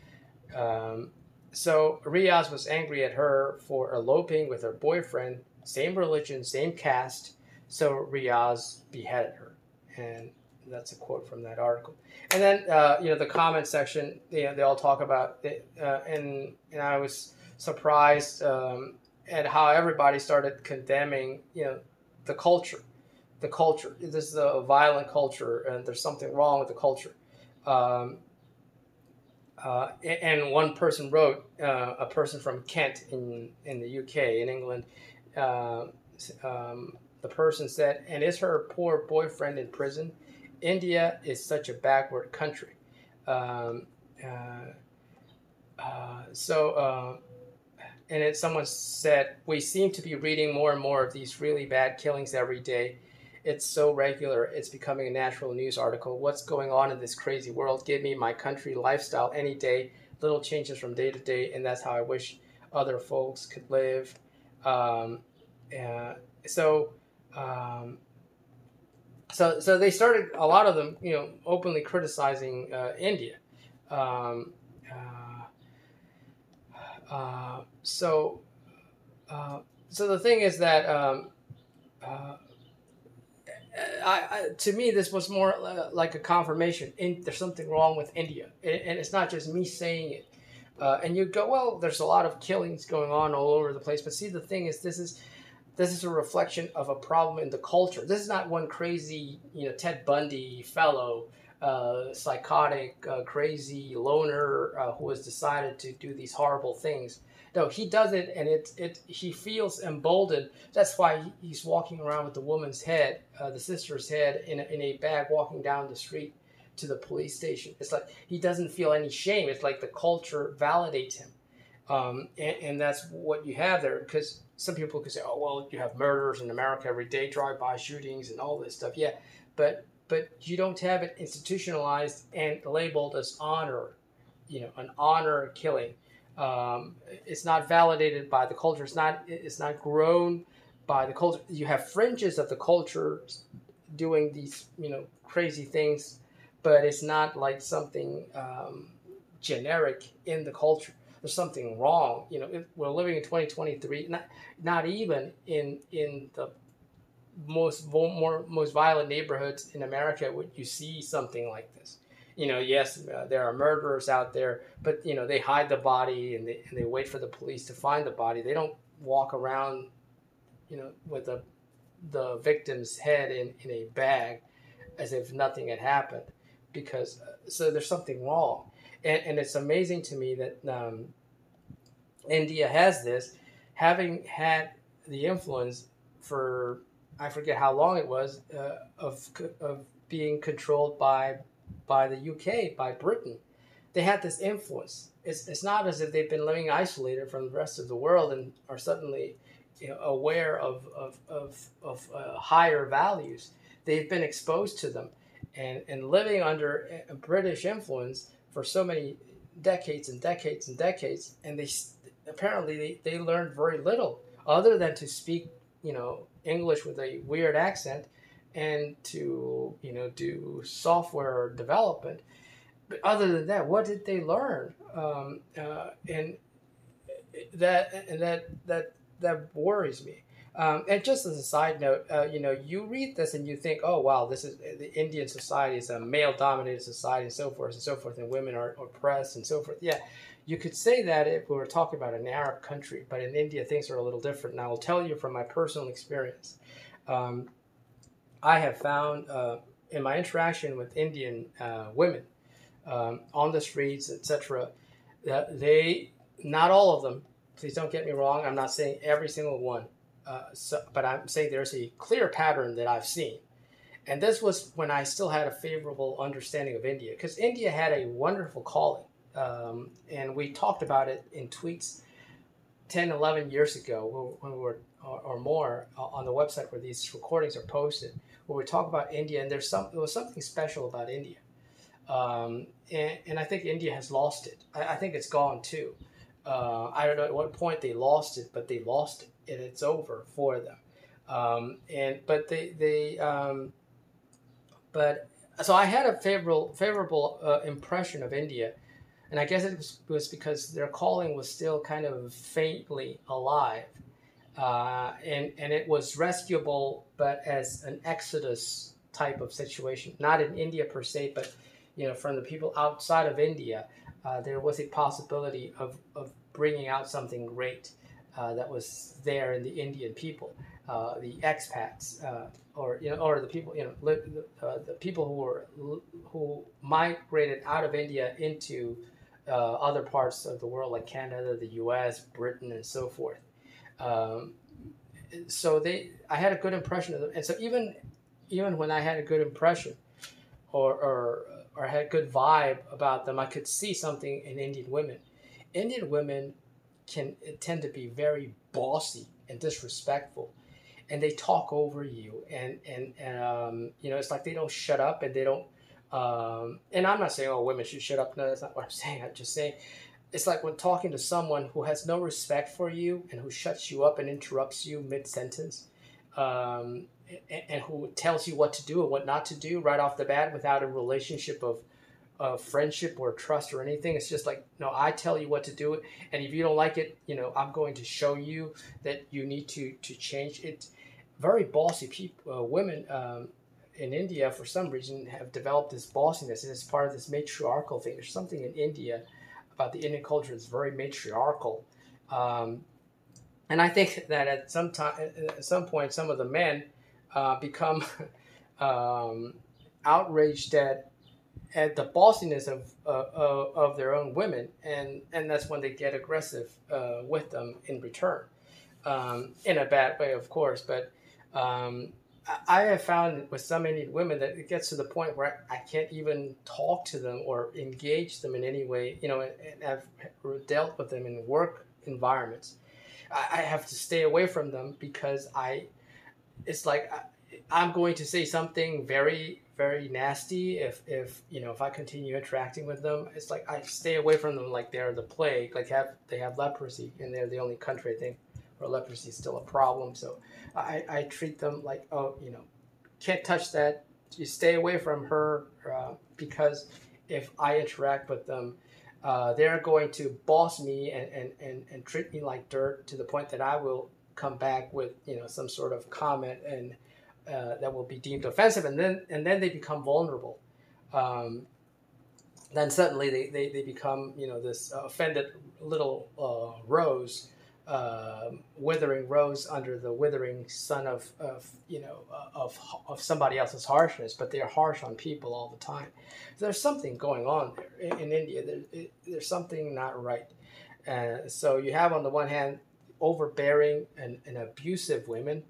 A: So Riaz was angry at her for eloping with her boyfriend, same religion, same caste, so Riaz beheaded her. And that's a quote from that article. And then, the comment section, they all talk about it, and I was surprised at how everybody started condemning, the culture. The culture. This is a violent culture, and there's something wrong with the culture. And one person wrote, a person from Kent in the UK, in England, the person said, "And is her poor boyfriend in prison? India is such a backward country." And then someone said, "We seem to be reading more and more of these really bad killings every day. It's so regular, it's becoming a natural news article. What's going on in this crazy world? Give me my country lifestyle any day. Little changes from day to day, and that's how I wish other folks could live." So they started, a lot of them, openly criticizing India. Um, uh, so so the thing is that uh, to me, this was more like a confirmation. There's something wrong with India, and it's not just me saying it. And you go, well, there's a lot of killings going on all over the place. But see, the thing is, this is a reflection of a problem in the culture. This is not one crazy, Ted Bundy fellow, psychotic, crazy loner who has decided to do these horrible things. No, he does it, and he feels emboldened. That's why he's walking around with the woman's head, the sister's head, in a bag, walking down the street to the police station. It's like he doesn't feel any shame. It's like the culture validates him, and that's what you have there. Because some people could say, "Oh, well, you have murders in America every day, drive-by shootings, and all this stuff." Yeah, but you don't have it institutionalized and labeled as honor. An honor killing. It's not validated by the culture. It's not grown by the culture. You have fringes of the culture doing these crazy things, but it's not like something generic in the culture. There's something wrong. We're living in 2023. Not even in the most violent neighborhoods in America would you see something like this. Yes, there are murderers out there, but they hide the body, and they wait for the police to find the body. They don't walk around, with the victim's head in a bag as if nothing had happened, because so there's something wrong, and it's amazing to me that India has this, having had the influence for, I forget how long it was, of being controlled by the UK, by Britain. They had this influence. It's not as if they've been living isolated from the rest of the world and are suddenly aware of higher values. They've been exposed to them, and living under a British influence for so many decades and decades and decades, and they learned very little other than to speak English with a weird accent, and to do software development. But other than that, what did they learn? And that worries me. And just as a side note, you read this and you think, oh wow, this is the Indian society is a male-dominated society, and so forth, and women are oppressed and so forth. Yeah, you could say that if we were talking about an Arab country, but in India things are a little different. And I will tell you from my personal experience. I have found in my interaction with Indian women on the streets, etc., that not all of them, please don't get me wrong, I'm not saying every single one, but I'm saying there's a clear pattern that I've seen. And this was when I still had a favorable understanding of India, because India had a wonderful calling. And we talked about it in tweets 10, 11 years ago, when we were, or more, on the website where these recordings are posted, where we talk about India, and there was something special about India. And I think India has lost it. I think it's gone too. I don't know at what point they lost it, but they lost it, and it's over for them. But so I had a favorable impression of India, and I guess it was because their calling was still kind of faintly alive. And it was rescuable, but as an exodus type of situation, not in India per se, but from the people outside of India, there was a possibility of bringing out something great that was there in the Indian people, the expats, or the people, the people who migrated out of India into other parts of the world, like Canada, the U.S., Britain, and so forth. So I had a good impression of them, and so even when I had a good impression, or had a good vibe about them, I could see something in Indian women. Indian women can tend to be very bossy and disrespectful, and they talk over you, and it's like they don't shut up, and they don't. And I'm not saying women should shut up. No, that's not what I'm saying. I'm just saying it's like when talking to someone who has no respect for you and who shuts you up and interrupts you mid-sentence, and who tells you what to do and what not to do right off the bat without a relationship of friendship or trust or anything. It's just like, no, I tell you what to do, and if you don't like it, I'm going to show you that you need to change it. Very bossy people, women in India, for some reason, have developed this bossiness, and it's part of this matriarchal thing. There's something in India about the Indian culture that's very matriarchal. And I think that at some point, some of the men become outraged at the bossiness of their own women, and that's when they get aggressive with them in return, in a bad way, of course. But I have found with some Indian women that it gets to the point where I can't even talk to them or engage them in any way, and I've dealt with them in work environments. I have to stay away from them because it's like I'm going to say something very, very nasty if I continue interacting with them. It's like I stay away from them like they're the plague, like they have leprosy, and they're the only country, I think, where leprosy is still a problem. So I treat them like, can't touch that. You stay away from her because if I interact with them, they're going to boss me and treat me like dirt to the point that I will come back with some sort of comment and that will be deemed offensive, and then they become vulnerable. Then suddenly they become this offended little rose, withering rose under the withering sun of somebody else's harshness, but they're harsh on people all the time. So there's something going on there in India. There's something not right. So you have on the one hand overbearing and abusive women.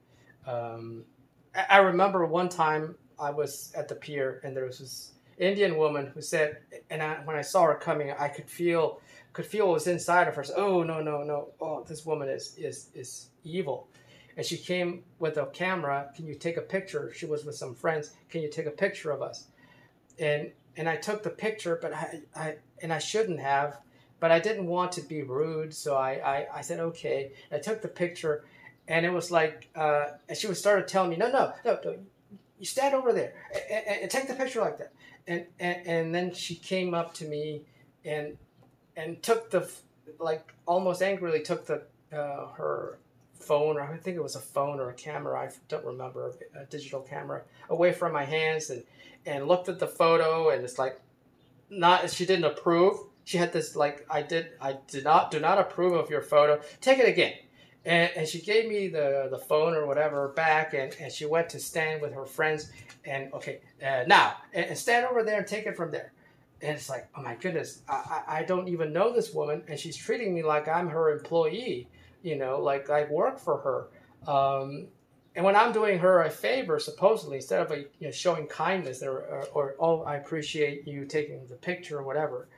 A: I remember one time I was at the pier and there was this Indian woman who said, and when I saw her coming, I could feel what was inside of her. So, oh, no. Oh, this woman is evil. And she came with a camera. Can you take a picture? She was with some friends. Can you take a picture of us? And I took the picture, but I shouldn't have, but I didn't want to be rude. So I said, okay. I took the picture, and it was like, and she started telling me, no, you stand over there and take the picture like that. And then she came up to me and took almost angrily took her phone, or I think it was a phone or a camera, I don't remember, a digital camera, away from my hands and looked at the photo, and it's like, she didn't approve. She had this like, I do not approve of your photo. Take it again. And she gave me the phone or whatever back, and she went to stand with her friends, and okay, now, and stand over there and take it from there. And it's like, oh my goodness, I don't even know this woman, and she's treating me like I'm her employee, like I work for her. And when I'm doing her a favor, supposedly, instead of showing kindness or oh, I appreciate you taking the picture or whatever.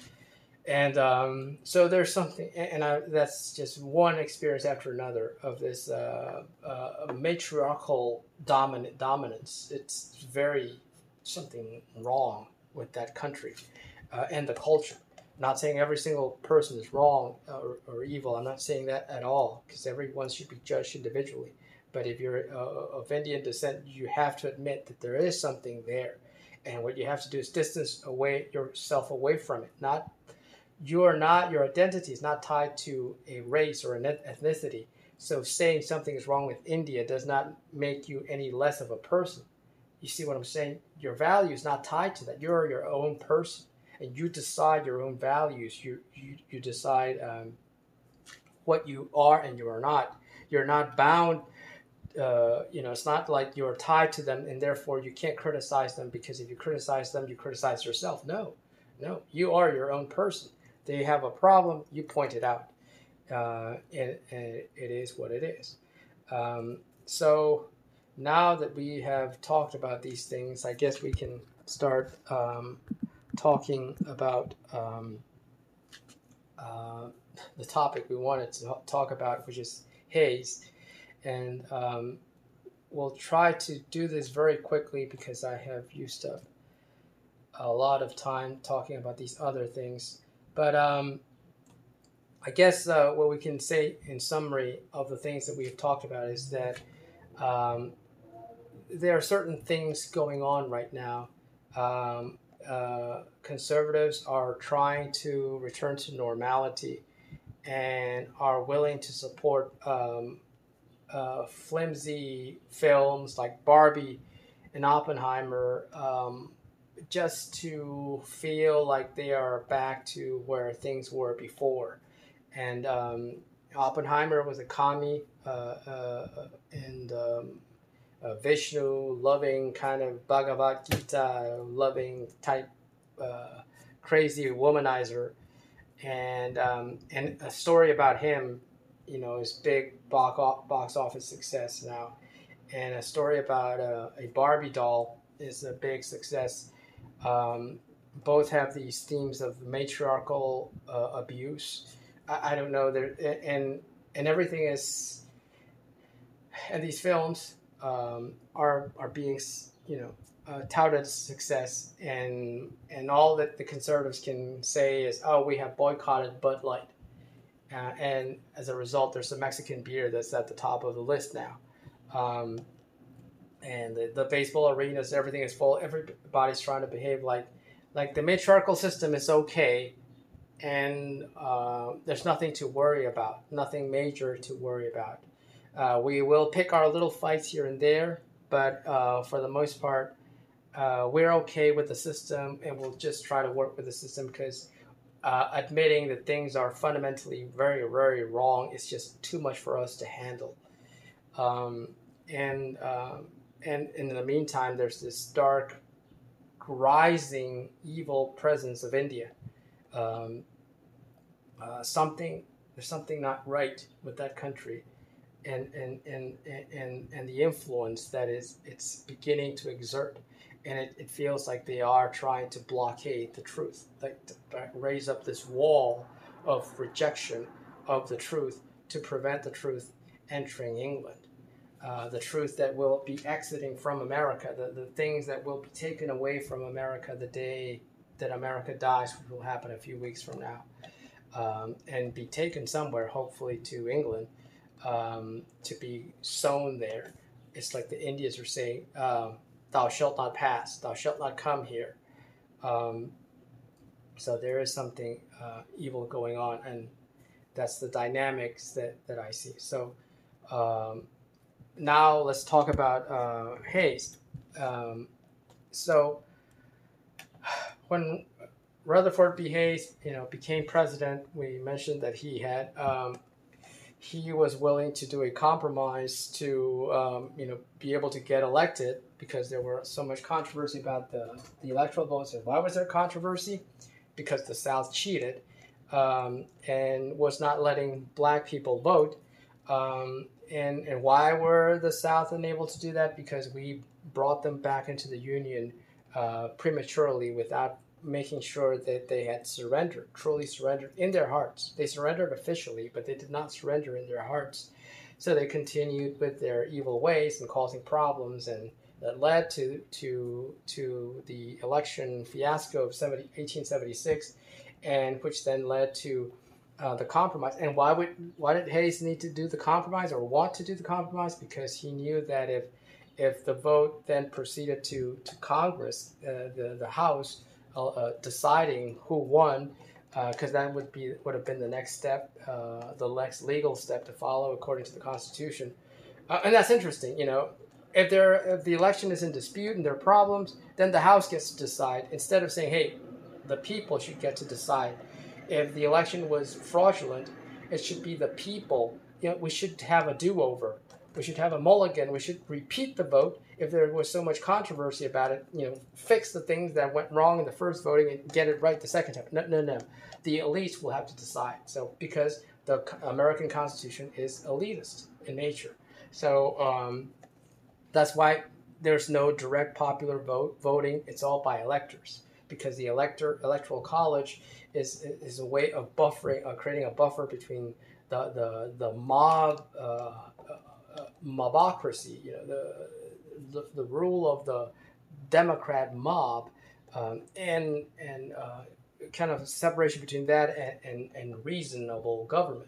A: And so there's something, and that's just one experience after another of this matriarchal dominance. It's very something wrong with that country and the culture. Not saying every single person is wrong or evil. I'm not saying that at all, because everyone should be judged individually. But if you're of Indian descent, you have to admit that there is something there, and what you have to do is distance yourself away from it. Your identity is not tied to a race or an ethnicity. So saying something is wrong with India does not make you any less of a person. You see what I'm saying? Your value is not tied to that. You're your own person, and you decide your own values. You decide what you are and you are not. You're not bound. It's not like you're tied to them, and therefore you can't criticize them, because if you criticize them, you criticize yourself. No, you are your own person. They have a problem, you point it out, and it is what it is. So now that we have talked about these things, I guess we can start talking about the topic we wanted to talk about, which is haze. And we'll try to do this very quickly because I have used up a lot of time talking about these other things. But I guess what we can say in summary of the things that we've talked about is that there are certain things going on right now. Conservatives are trying to return to normality and are willing to support flimsy films like Barbie and Oppenheimer, just to feel like they are back to where things were before. And Oppenheimer was a commie, and Vishnu loving, kind of Bhagavad Gita loving type, crazy womanizer, and a story about him, is big box office success now, and a story about a Barbie doll is a big success. Um, Both have these themes of matriarchal abuse. I don't know there, and everything is, and these films are being touted as success, and all that the conservatives can say is, oh, we have boycotted Bud Light, and as a result, there's a Mexican beer that's at the top of the list now. Um, and the baseball arenas, everything is full. Everybody's trying to behave like the matriarchal system is okay, and there's nothing to worry about, nothing major to worry about. We will pick our little fights here and there, but for the most part, we're okay with the system, and we'll just try to work with the system because admitting that things are fundamentally very, very wrong is just too much for us to handle. Um, and and in the meantime, there's this dark, rising evil presence of India. Um, something There's something not right with that country, and the influence that it's beginning to exert, and it feels like they are trying to blockade the truth, like to raise up this wall of rejection of the truth to prevent the truth entering England. The truth that will be exiting from America, the things that will be taken away from America the day that America dies, which will happen a few weeks from now, and be taken somewhere, hopefully to England, to be sown there. It's like the Indians are saying, thou shalt not pass, thou shalt not come here. Um, so there is something evil going on, and that's the dynamics that I see. So um, now let's talk about Hayes. Um, so when Rutherford B. Hayes, became president, we mentioned that he was willing to do a compromise to, be able to get elected because there were so much controversy about the electoral votes. And why was there controversy? Because the South cheated, and was not letting black people vote. And why were the South unable to do that? Because we brought them back into the Union prematurely without making sure that they had surrendered, truly surrendered in their hearts. They surrendered officially, but they did not surrender in their hearts. So they continued with their evil ways and causing problems, and that led to the election fiasco of 1876, and which then led to the compromise. And why did Hayes need to do the compromise or want to do the compromise? Because he knew that if the vote then proceeded to Congress, the House, deciding who won, because that would have been the next step, the next legal step to follow according to the Constitution. And that's interesting. If the election is in dispute and there are problems, then the House gets to decide instead of saying, "Hey, the people should get to decide." If the election was fraudulent, it should be the people. We should have a do-over. We should have a mulligan. We should repeat the vote. If there was so much controversy about it, fix the things that went wrong in the first voting and get it right the second time. No. The elites will have to decide. So because the American Constitution is elitist in nature. So that's why there's no direct popular voting. It's all by electors, because the electoral college is a way of buffering, creating a buffer between the mob, mobocracy, the rule of the Democrat mob, and kind of separation between that and reasonable government.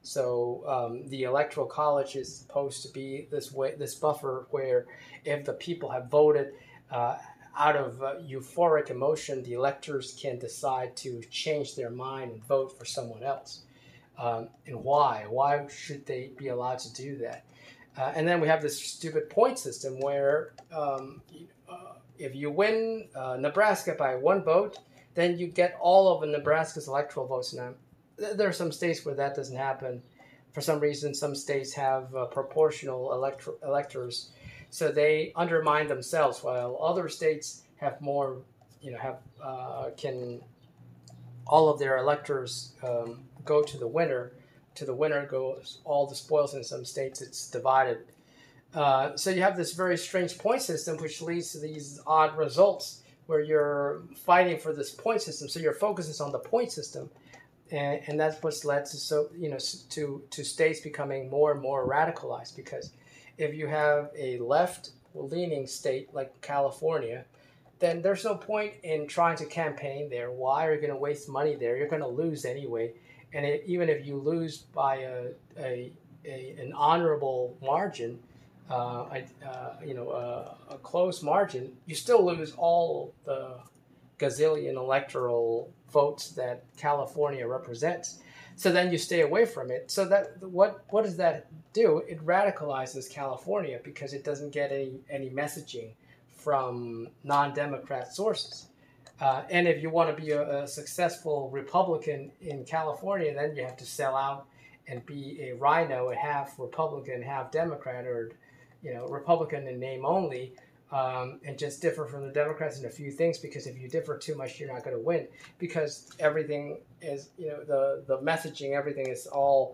A: So the electoral college is supposed to be this buffer where if the people have voted out of euphoric emotion, the electors can decide to change their mind and vote for someone else. And why? Why should they be allowed to do that? And then we have this stupid point system where if you win Nebraska by one vote, then you get all of Nebraska's electoral votes. Now, there are some states where that doesn't happen. For some reason, some states have proportional electors, so they undermine themselves, while other states have more, can all of their electors go to the winner. To the winner goes all the spoils. In some states, it's divided. So you have this very strange point system, which leads to these odd results where you're fighting for this point system. So your focus is on the point system, and that's what's led to to states becoming more and more radicalized. Because if you have a left-leaning state like California, then there's no point in trying to campaign there. Why are you going to waste money there? You're going to lose anyway. And even if you lose by an honorable margin, a close margin, you still lose all the gazillion electoral votes that California represents. So then you stay away from it. So that what does that do? It radicalizes California because it doesn't get any messaging from non-Democrat sources. And if you want to be a successful Republican in California, then you have to sell out and be a rhino, a half Republican, half Democrat, or Republican in name only, and just differ from the Democrats in a few things. Because if you differ too much, you're not going to win. Because everything is, the messaging, everything is all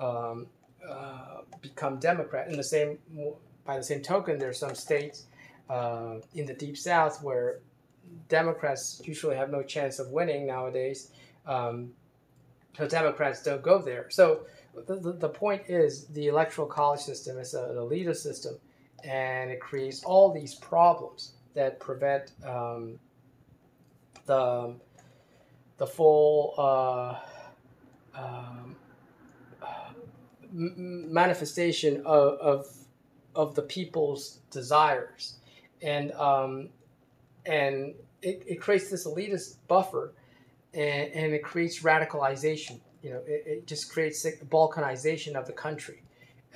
A: become Democrat. By the same token, there's some states in the Deep South where Democrats usually have no chance of winning nowadays, so Democrats don't go there. So the point is the electoral college system is an elitist system, and it creates all these problems that prevent the full manifestation of the people's desires, and it creates this elitist buffer, and it creates radicalization. It just creates balkanization of the country.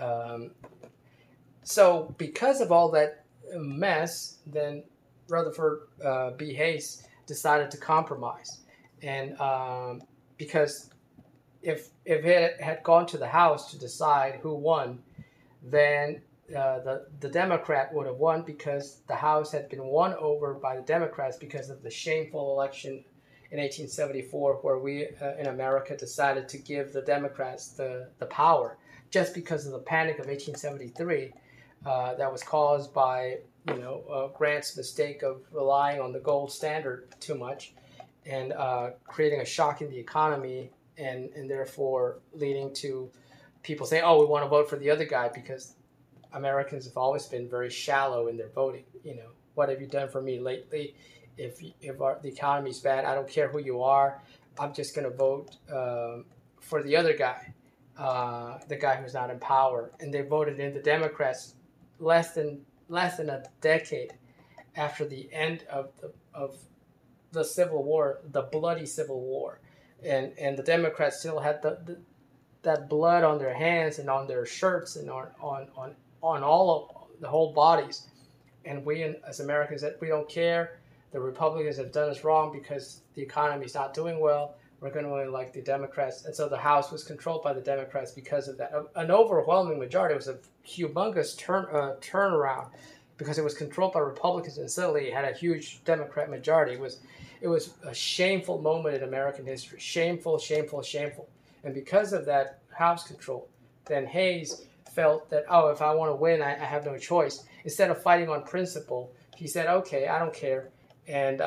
A: So because of all that mess, then Rutherford B. Hayes decided to compromise. And because if it had gone to the House to decide who won, then the Democrat would have won, because the House had been won over by the Democrats because of the shameful election in 1874, where we in America decided to give the Democrats the power, just because of the Panic of 1873 that was caused by Grant's mistake of relying on the gold standard too much, and creating a shock in the economy, and therefore leading to people saying, "Oh, we want to vote for the other guy," because Americans have always been very shallow in their voting. What have you done for me lately? If the economy's bad, I don't care who you are. I'm just going to vote for the other guy, the guy who's not in power. And they voted in the Democrats less than a decade after the end of the Civil War, the bloody Civil War, and the Democrats still had that blood on their hands and on their shirts and on all of the whole bodies. And we as Americans said, we don't care. The Republicans have done us wrong because the economy is not doing well. We're going to elect the Democrats. And so the House was controlled by the Democrats because of that. An overwhelming majority. It was a humongous turnaround, because it was controlled by Republicans, and suddenly it had a huge Democrat majority. It was a shameful moment in American history. Shameful, shameful, shameful. And because of that House control, then Hayes felt that, if I want to win, I have no choice. Instead of fighting on principle, he said, "Okay, I don't care," and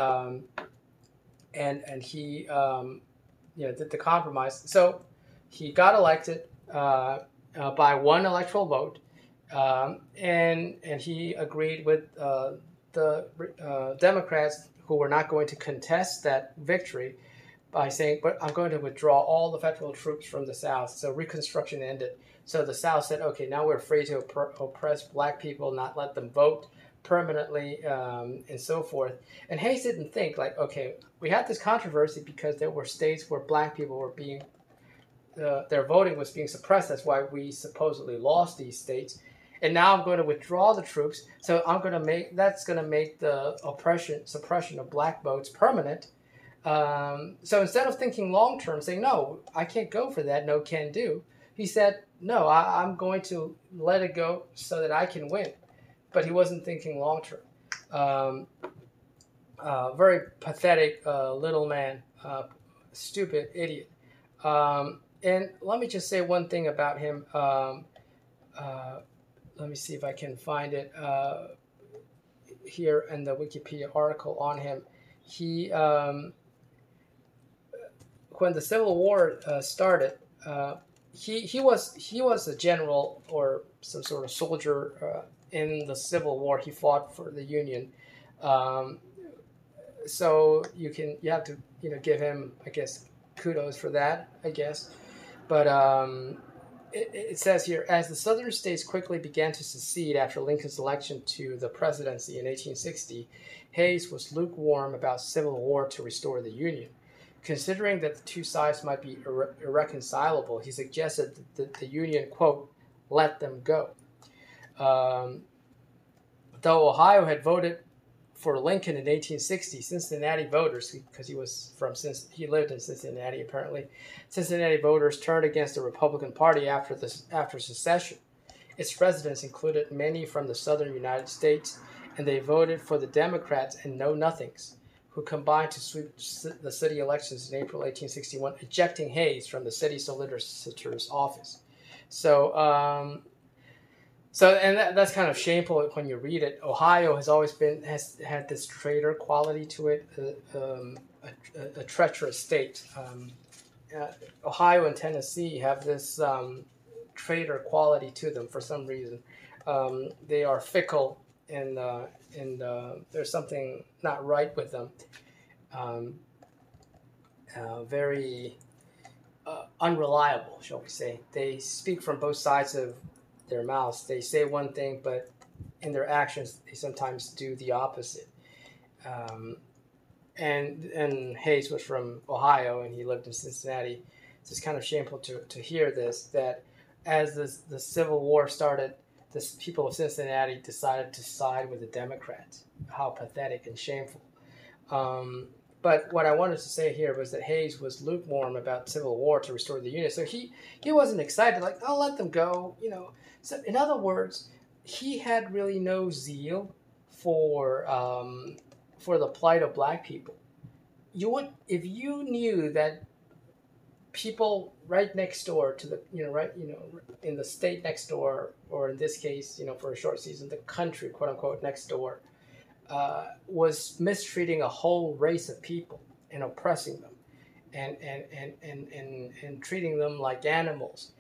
A: he did the compromise. So he got elected by one electoral vote, and he agreed with the Democrats, who were not going to contest that victory, by saying, but I'm going to withdraw all the federal troops from the South. So Reconstruction ended. So the South said, okay, now we're free to oppress black people, not let them vote permanently, and so forth. And Hayes didn't think like, okay, we had this controversy because there were states where black people were being, their voting was being suppressed. That's why we supposedly lost these states. And now I'm going to withdraw the troops. So that's going to make the suppression of black votes permanent. So instead of thinking long term, saying, no, I can't go for that, no can do, he said, no, I'm going to let it go so that I can win. But he wasn't thinking long term. Very pathetic little man, stupid idiot. And let me just say one thing about him. Let me see if I can find it here in the Wikipedia article on him. He, when the Civil War started, he was a general or some sort of soldier in the Civil War. He fought for the Union. So you have to give him, I guess, kudos for that, I guess. But it says here, as the Southern states quickly began to secede after Lincoln's election to the presidency in 1860, Hayes was lukewarm about civil war to restore the Union. Considering that the two sides might be irreconcilable, he suggested that the Union, quote, let them go. Though Ohio had voted for Lincoln in 1860, Cincinnati voters, because he lived in Cincinnati apparently, Cincinnati voters turned against the Republican Party after secession. Its residents included many from the southern United States, and they voted for the Democrats and Know-Nothings, who combined to sweep the city elections in April 1861, ejecting Hayes from the city solicitor's office. That's kind of shameful when you read it. Ohio has had this traitor quality to it, a treacherous state. Ohio and Tennessee have this traitor quality to them for some reason. They are fickle, and there's something not right with them. Very unreliable, shall we say. They speak from both sides of their mouths. They say one thing, but in their actions, they sometimes do the opposite. And Hayes was from Ohio, and he lived in Cincinnati. So it's kind of shameful to hear this, that as the Civil War started, the people of Cincinnati decided to side with the Democrats. How pathetic and shameful. But what I wanted to say here was that Hayes was lukewarm about Civil War to restore the Union. So he wasn't excited, like, I'll let them go, So in other words, he had really no zeal for the plight of black people. If you knew that people right next door to the, in the state next door, or in this case, for a short season, the country, quote unquote, next door, was mistreating a whole race of people and oppressing them, and treating them like animals.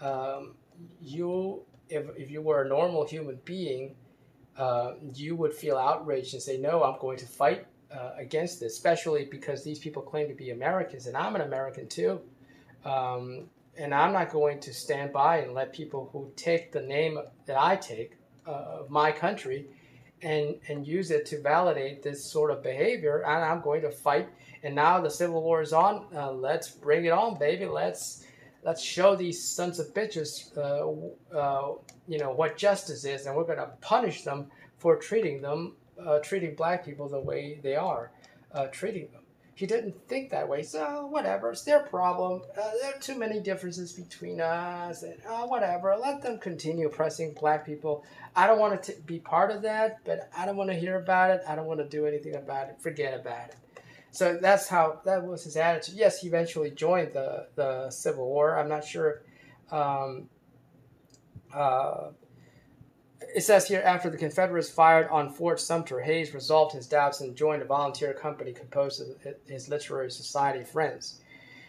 A: If you were a normal human being, you would feel outraged and say, no, I'm going to fight against this, especially because these people claim to be Americans, and I'm an American too. And I'm not going to stand by and let people who take the name that I take of my country and use it to validate this sort of behavior, and I'm going to fight. And now the Civil War is on. Let's bring it on, baby. Let's show these sons of bitches, what justice is, and we're going to punish them for treating black people the way they are treating them. He didn't think that way, so whatever, it's their problem. There are too many differences between us, and whatever. Let them continue oppressing black people. I don't want to be part of that, but I don't want to hear about it. I don't want to do anything about it. Forget about it. So that was his attitude. Yes, he eventually joined the Civil War. I'm not sure. It says here, after the Confederates fired on Fort Sumter, Hayes resolved his doubts and joined a volunteer company composed of his literary society friends.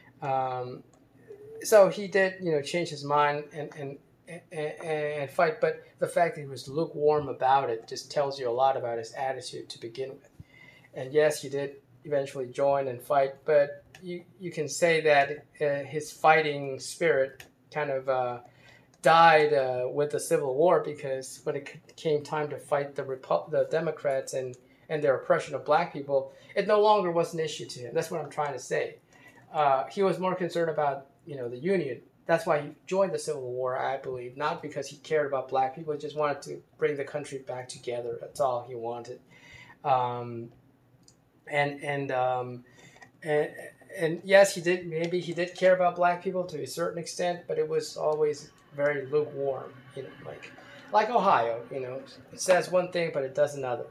A: So he did, change his mind and fight. But the fact that he was lukewarm about it just tells you a lot about his attitude to begin with. And yes, he did eventually join and fight. But you can say that his fighting spirit kind of died with the Civil War, because when it came time to fight the Democrats and their oppression of black people, it no longer was an issue to him. That's what I'm trying to say. He was more concerned about the Union. That's why he joined the Civil War, I believe, not because he cared about black people. He just wanted to bring the country back together. That's all he wanted. Um, and and um, and and yes, he did. Maybe he did care about black people to a certain extent, but it was always very lukewarm. Like Ohio. It says one thing, but it does another.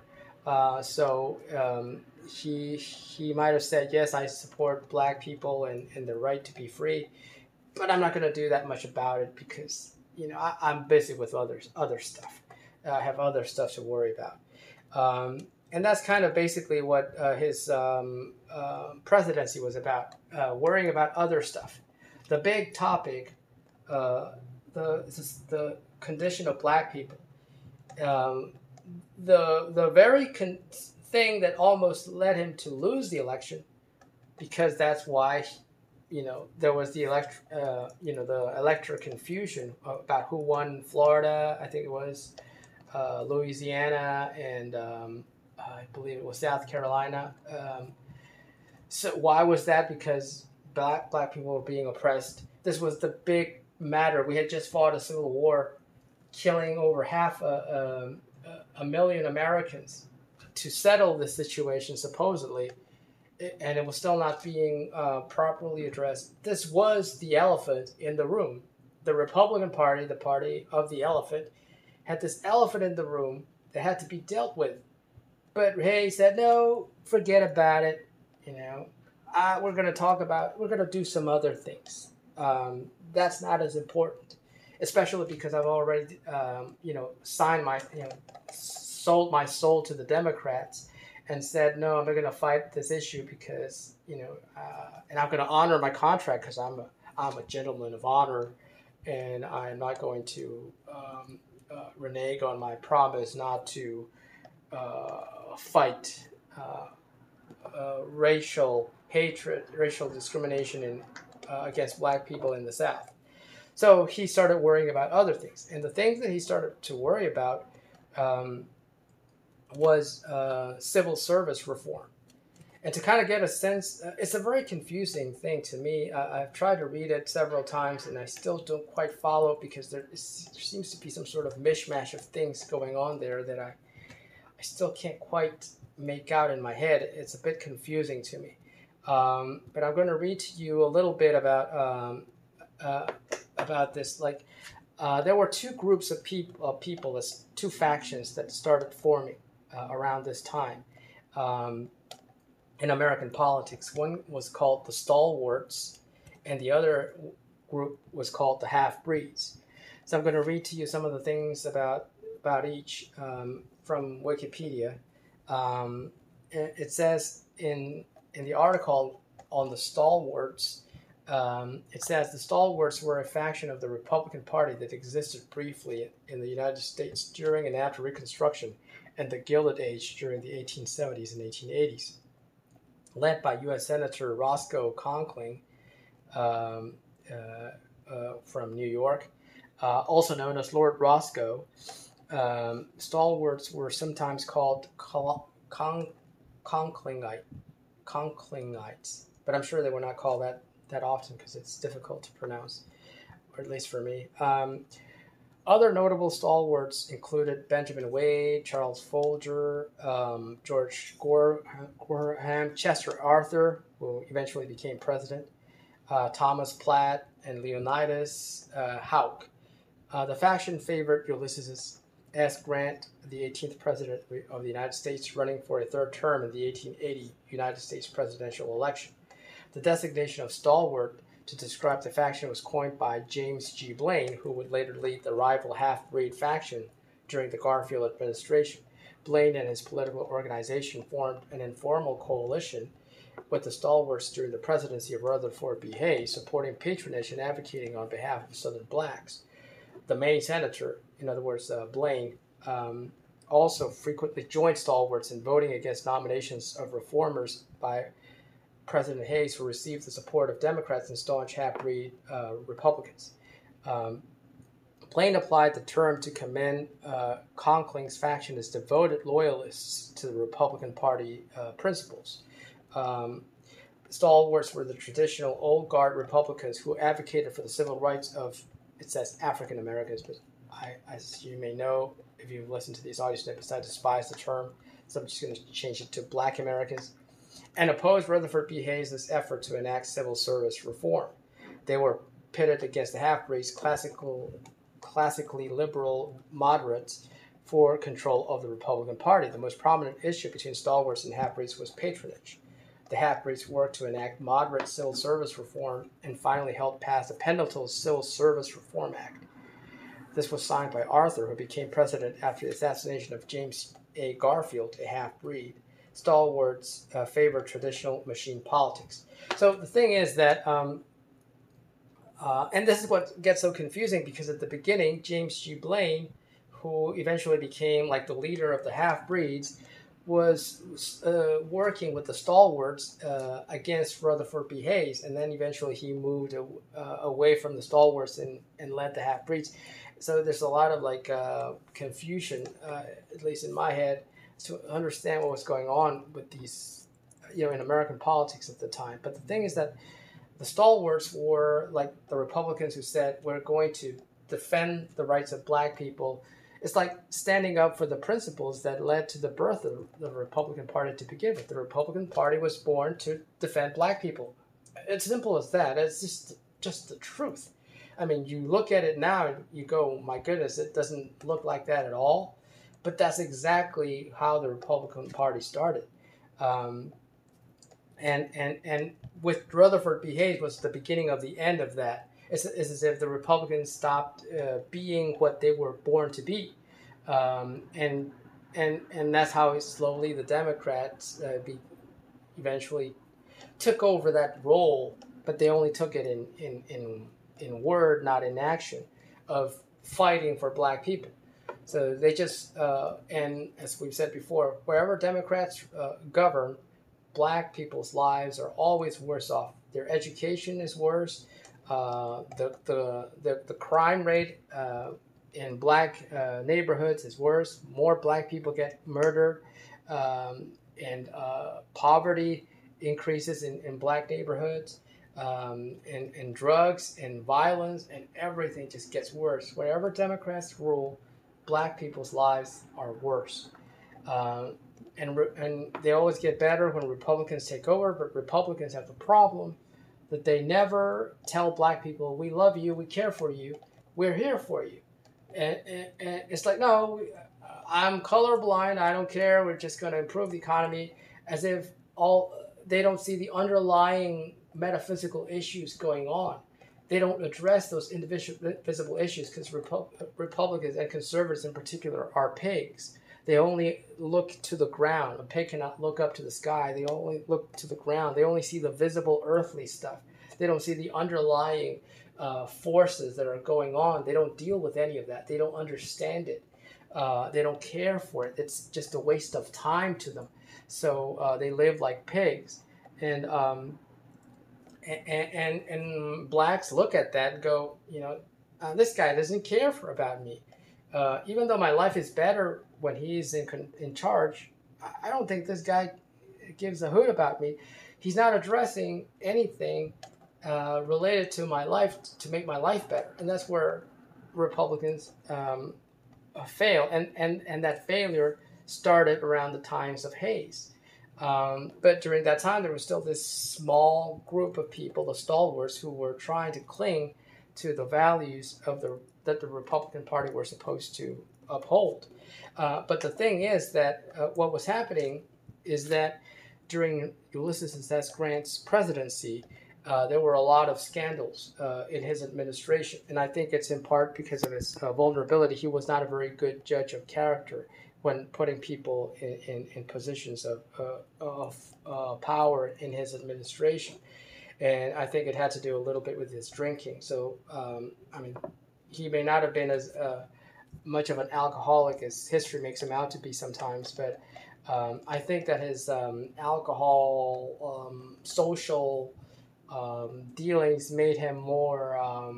A: So he might have said, yes, I support black people and the right to be free, but I'm not going to do that much about it because I'm busy with other stuff. I have other stuff to worry about. And that's kind of basically what his presidency was about, worrying about other stuff. The big topic, the condition of black people. The very thing that almost led him to lose the election, because that's why there was the electoral confusion about who won Florida. I think it was Louisiana, and I believe it was South Carolina. So why was that? Because black people were being oppressed. This was the big matter. We had just fought a civil war, killing over half a million Americans to settle the situation, supposedly, and it was still not being properly addressed. This was the elephant in the room. The Republican Party, the party of the elephant, had this elephant in the room that had to be dealt with. But Hay said, no, forget about it. We're going to do some other things. That's not as important, especially because I've already, sold my soul to the Democrats and said, no, I'm not going to fight this issue because, and I'm going to honor my contract because I'm a gentleman of honor, and I'm not going to renege on my promise not to fight racial hatred, racial discrimination against black people in the South. So he started worrying about other things. And the things that he started to worry about was civil service reform. And to kind of get a sense, it's a very confusing thing to me. I've tried to read it several times, and I still don't quite follow it because there seems to be some sort of mishmash of things going on there that I still can't quite make out in my head. It's a bit confusing to me. But I'm going to read to you a little bit about this. There were two groups of people, two factions that started forming around this time in American politics. One was called the Stalwarts, and the other group was called the Half-Breeds. So I'm going to read to you some of the things about each from Wikipedia. It says in the article on the Stalwarts, it says the Stalwarts were a faction of the Republican Party that existed briefly in the United States during and after Reconstruction and the Gilded Age during the 1870s and 1880s. Led by U.S. Senator Roscoe Conkling from New York, also known as Lord Roscoe. Stalwarts were sometimes called Conklingites, but I'm sure they were not called that often because it's difficult to pronounce, or at least for me. Other notable stalwarts included Benjamin Wade, Charles Folger, George Gorham, Chester Arthur, who eventually became president, Thomas Platt, and Leonidas Houck. The faction favored Ulysses S. Grant, the 18th president of the United States, running for a third term in the 1880 United States presidential election. The designation of stalwart to describe the faction was coined by James G. Blaine, who would later lead the rival half-breed faction during the Garfield administration. Blaine and his political organization formed an informal coalition with the stalwarts during the presidency of Rutherford B. Hayes, supporting patronage and advocating on behalf of Southern blacks. The Maine senator, in other words, Blaine, also frequently joined stalwarts in voting against nominations of reformers by President Hayes, who received the support of Democrats and staunch half-breed Republicans. Blaine applied the term to commend Conkling's faction as devoted loyalists to the Republican Party principles. Stalwarts were the traditional old guard Republicans who advocated for the civil rights of, it says, African Americans, but as you may know, if you've listened to these audio snippets, I despise the term, so I'm just going to change it to Black Americans, and opposed Rutherford B. Hayes' effort to enact civil service reform. They were pitted against the half-breeds, classically liberal moderates, for control of the Republican Party. The most prominent issue between stalwarts and half-breeds was patronage. The half-breeds worked to enact moderate civil service reform and finally helped pass the Pendleton Civil Service Reform Act. This was signed by Arthur, who became president after the assassination of James A. Garfield, a half-breed. Stalwarts favored traditional machine politics. So the thing is that, and this is what gets so confusing, because at the beginning, James G. Blaine, who eventually became like the leader of the half-breeds, was working with the stalwarts against Rutherford B. Hayes, and then eventually he moved away from the stalwarts and led the half-breeds. So there's a lot of confusion, at least in my head, to understand what was going on with these, in American politics at the time. But the thing is that the stalwarts were like the Republicans who said, we're going to defend the rights of Black people. It's like standing up for the principles that led to the birth of the Republican Party to begin with. The Republican Party was born to defend Black people. It's simple as that. It's just the truth. I mean, you look at it now and you go, my goodness, it doesn't look like that at all. But that's exactly how the Republican Party started. And with Rutherford B. Hayes was the beginning of the end of that. It's as if the Republicans stopped being what they were born to be, and that's how slowly the Democrats eventually took over that role, but they only took it in word, not in action, of fighting for Black people. So they just and as we've said before, wherever Democrats govern, Black people's lives are always worse off. Their education is worse. The crime rate in Black neighborhoods is worse. More Black people get murdered, and poverty increases in Black neighborhoods, and drugs and violence and everything just gets worse. Wherever Democrats rule, Black people's lives are worse. And they always get better when Republicans take over, but Republicans have the problem that they never tell Black people, we love you, we care for you, we're here for you. And it's like, no, I'm colorblind, I don't care, we're just going to improve the economy, as if they don't see the underlying metaphysical issues going on. They don't address those invisible issues because Republicans and conservatives in particular are pigs. They only look to the ground. A pig cannot look up to the sky. They only look to the ground. They only see the visible earthly stuff. They don't see the underlying forces that are going on. They don't deal with any of that. They don't understand it. They don't care for it. It's just a waste of time to them. So they live like pigs. And Blacks look at that and go, this guy doesn't care about me. Even though my life is better when he's in charge, I don't think this guy gives a hoot about me. He's not addressing anything related to my life to make my life better. And that's where Republicans fail. And that failure started around the times of Hayes. But during that time, there was still this small group of people, the stalwarts, who were trying to cling to the values of that the Republican Party were supposed to uphold. But the thing is that what was happening is that during Ulysses S. Grant's presidency, there were a lot of scandals in his administration. And I think it's in part because of his vulnerability. He was not a very good judge of character when putting people in positions of power in his administration. And I think it had to do a little bit with his drinking. So, he may not have been much of an alcoholic as history makes him out to be sometimes, but I think that his alcohol social dealings made him more.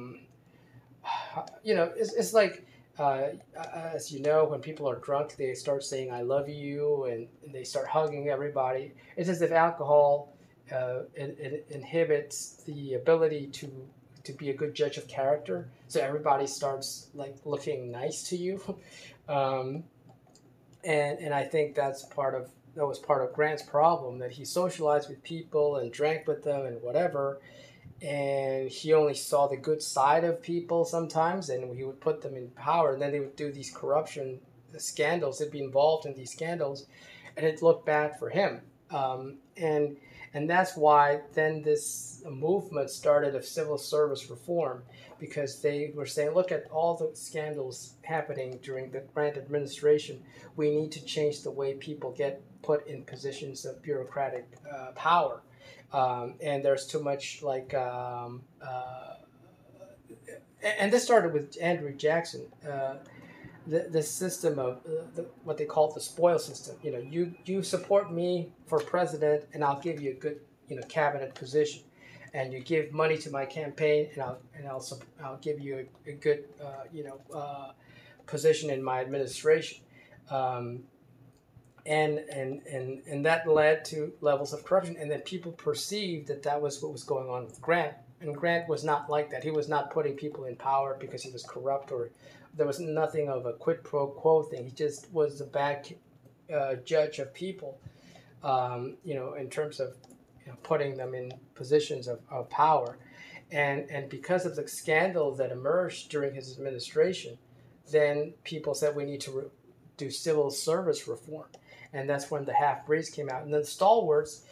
A: It's like, as you know, when people are drunk, they start saying "I love you" and they start hugging everybody. It's as if alcohol it inhibits the ability to be a good judge of character. So everybody starts like looking nice to you, um, and I think that was part of Grant's problem, that he socialized with people and drank with them and whatever, and he only saw the good side of people sometimes, and he would put them in power, and then they would do these corruption scandals. They'd be involved in these scandals, and it looked bad for him. And that's why then this movement started of civil service reform, because they were saying, look at all the scandals happening during the Grant administration. We need to change the way people get put in positions of bureaucratic power. And there's too much and this started with Andrew Jackson. The system of what they call the spoil system. You support me for president, and I'll give you a good cabinet position, and you give money to my campaign, and I'll give you a good position in my administration. And that led to levels of corruption, and then people perceived that was what was going on with Grant. And Grant was not like that. He was not putting people in power because he was corrupt, or there was nothing of a quid pro quo thing. He just was a bad judge of people, in terms of putting them in positions of power. And because of the scandals that emerged during his administration, then people said we need to do civil service reform. And that's when the half-breeds came out. And then the stalwarts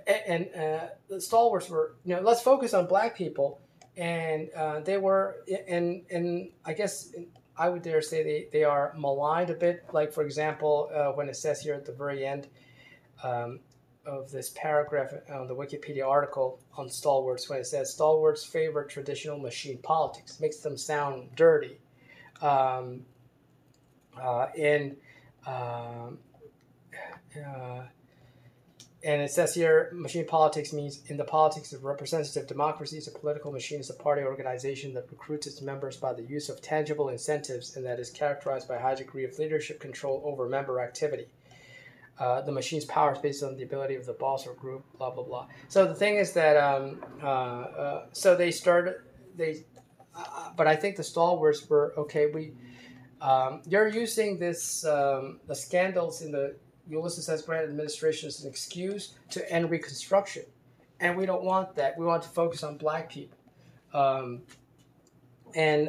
A: were, let's focus on black people. And they were, and I guess I would dare say they are maligned a bit. Like, for example, when it says here at the very end of this paragraph on the Wikipedia article on stalwarts, when it says stalwarts favor traditional machine politics, makes them sound dirty. Um, and it says here, machine politics means in the politics of representative democracies, a political machine is a party organization that recruits its members by the use of tangible incentives and that is characterized by a high degree of leadership control over member activity. The machine's power is based on the ability of the boss or group, blah, blah, blah. So the thing is that, so they started, but I think the stalwarts were, okay, you're using this, the scandals in the Ulysses S. Grant administration as an excuse to end Reconstruction. And we don't want that. We want to focus on black people. And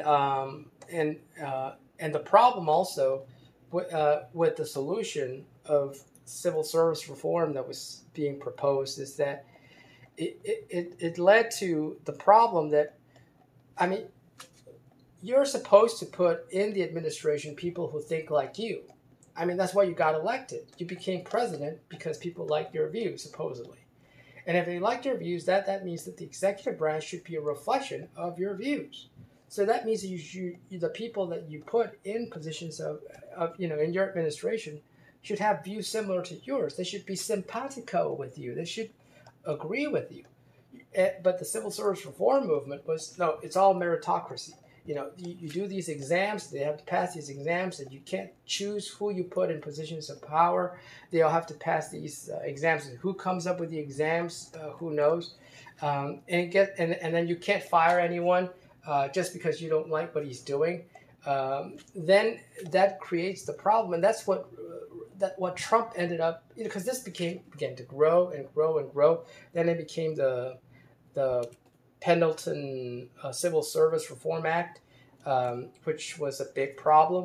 A: the problem also with the solution of civil service reform that was being proposed is that it led to the problem that, I mean, you're supposed to put in the administration people who think like you. I mean, that's why you got elected. You became president because people liked your views, supposedly. And if they liked your views, that means that the executive branch should be a reflection of your views. So that means that the people that you put in positions of in your administration should have views similar to yours. They should be simpatico with you. They should agree with you. But the civil service reform movement was, no, it's all meritocracy. You do these exams, they have to pass these exams, and you can't choose who you put in positions of power. They all have to pass these exams. Who comes up with the exams, who knows? And then you can't fire anyone just because you don't like what he's doing. Then that creates the problem, and that's what Trump ended up, because this began to grow and grow and grow. Then it became the Pendleton Civil Service Reform Act, which was a big problem.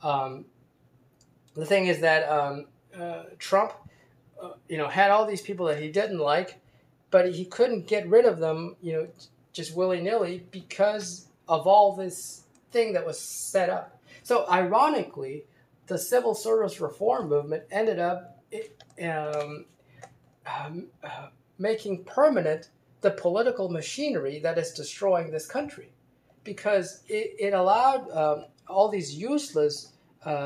A: The thing is that Trump, had all these people that he didn't like, but he couldn't get rid of them, just willy-nilly because of all this thing that was set up. So ironically, the civil service reform movement ended up making permanent the political machinery that is destroying this country, because it allowed all these useless,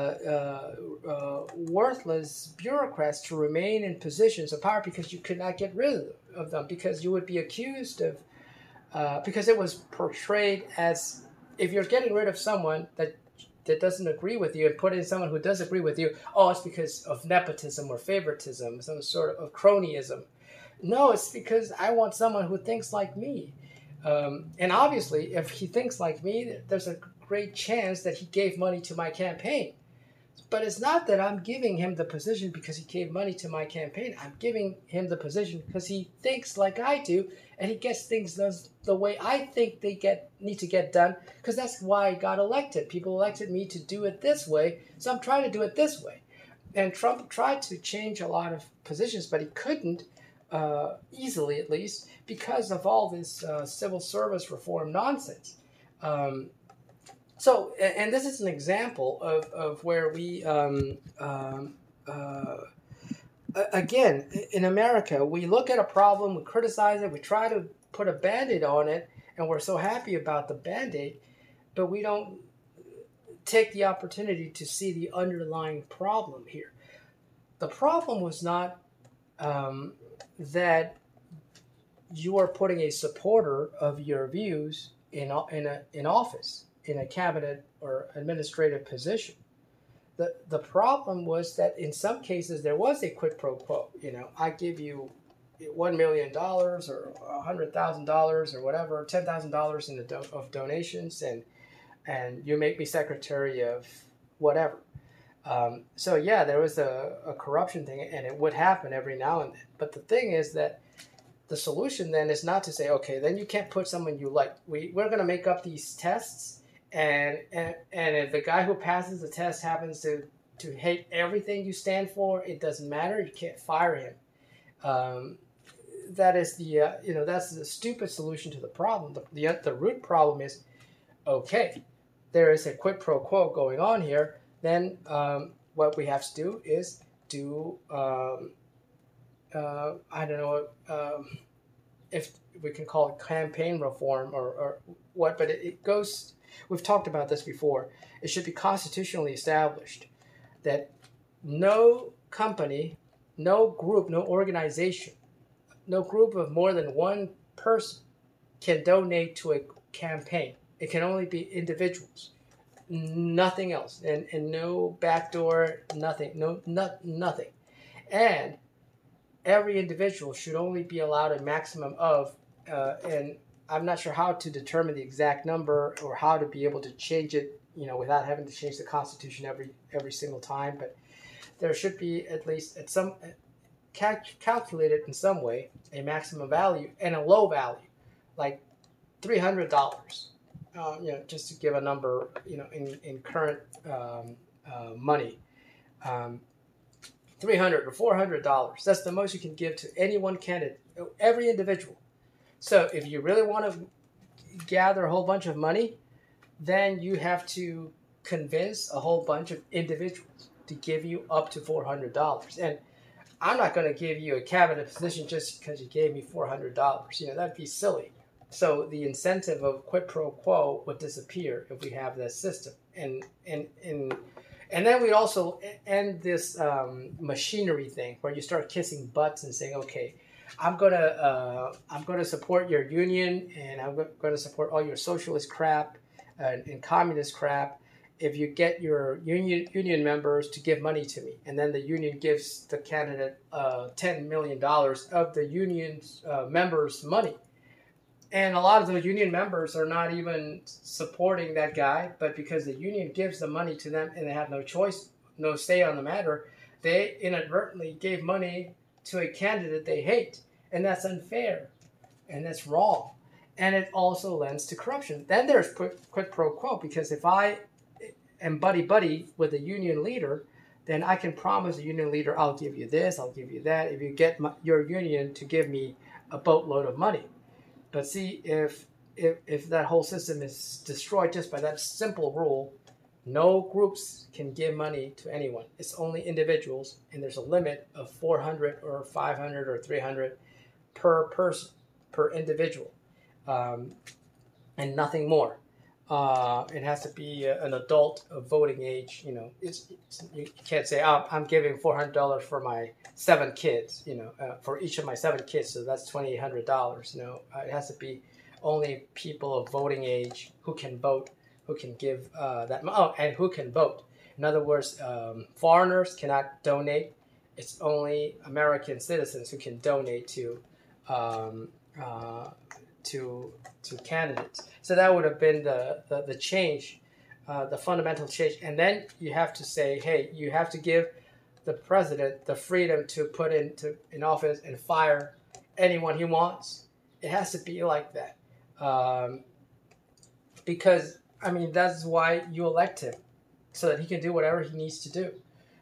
A: worthless bureaucrats to remain in positions of power because you could not get rid of them, because you would be accused of, because it was portrayed as, if you're getting rid of someone that doesn't agree with you and put in someone who does agree with you, oh, it's because of nepotism or favoritism, some sort of cronyism. No, it's because I want someone who thinks like me. And obviously, if he thinks like me, there's a great chance that he gave money to my campaign. But it's not that I'm giving him the position because he gave money to my campaign. I'm giving him the position because he thinks like I do, and he gets things done the way I think they need to get done, because that's why I got elected. People elected me to do it this way, so I'm trying to do it this way. And Trump tried to change a lot of positions, but he couldn't, easily at least, because of all this civil service reform nonsense. So, and this is an example of where we, again, in America, we look at a problem, we criticize it, we try to put a Band-Aid on it, and we're so happy about the Band-Aid, but we don't take the opportunity to see the underlying problem here. The problem was not that you are putting a supporter of your views in office, in a cabinet or administrative position. The problem was that in some cases there was a quid pro quo. I give you $1 million or $100,000 or whatever, $10,000 of donations, and you make me secretary of whatever. So yeah, there was a corruption thing, and it would happen every now and then. But the thing is that the solution then is not to say, okay, then you can't put someone you like. We're going to make up these tests, and if the guy who passes the test happens to hate everything you stand for, it doesn't matter. You can't fire him. That is that's the stupid solution to the problem. The root problem is, okay, there is a quid pro quo going on here. Then what we have to do is I don't know if we can call it campaign reform or what, but it goes, we've talked about this before. It should be constitutionally established that no company, no group, no organization, no group of more than one person can donate to a campaign. It can only be individuals. Nothing else, and no backdoor, nothing, nothing. And every individual should only be allowed a maximum of, and I'm not sure how to determine the exact number or how to be able to change it, without having to change the Constitution every single time. But there should be at least at some calculated in some way a maximum value and a low value, like $300. Just to give a number, in current money, $300 or $400. That's the most you can give to any one candidate, every individual. So if you really want to gather a whole bunch of money, then you have to convince a whole bunch of individuals to give you up to $400. And I'm not going to give you a cabinet position just because you gave me $400. That'd be silly. So the incentive of quid pro quo would disappear if we have that system, and then we'd also end this machinery thing where you start kissing butts and saying, okay, I'm gonna support your union, and I'm going to support all your socialist crap and communist crap if you get your union members to give money to me, and then the union gives the candidate $10 million of the union's members' money. And a lot of those union members are not even supporting that guy, but because the union gives the money to them and they have no choice, no say on the matter, they inadvertently gave money to a candidate they hate. And that's unfair. And that's wrong. And it also lends to corruption. Then there's quid pro quo, because if I am buddy-buddy with a union leader, then I can promise the union leader, I'll give you this, I'll give you that, if you get your union to give me a boatload of money. But see, if that whole system is destroyed just by that simple rule, no groups can give money to anyone. It's only individuals, and there's a limit of 400 or 500 or 300 per person, per individual, and nothing more. It has to be an adult of voting age. You can't say, oh, I'm giving $400 for my 7 kids. For each of my 7 kids, so that's $2,800. It has to be only people of voting age who can vote, who can give that. Oh, and who can vote. In other words, foreigners cannot donate. It's only American citizens who can donate um, uh, to candidates. So that would have been the change, the fundamental change. And then you have to say, hey, you have to give the president the freedom to put in office and fire anyone he wants. It has to be like that, because that's why you elect him, so that he can do whatever he needs to do.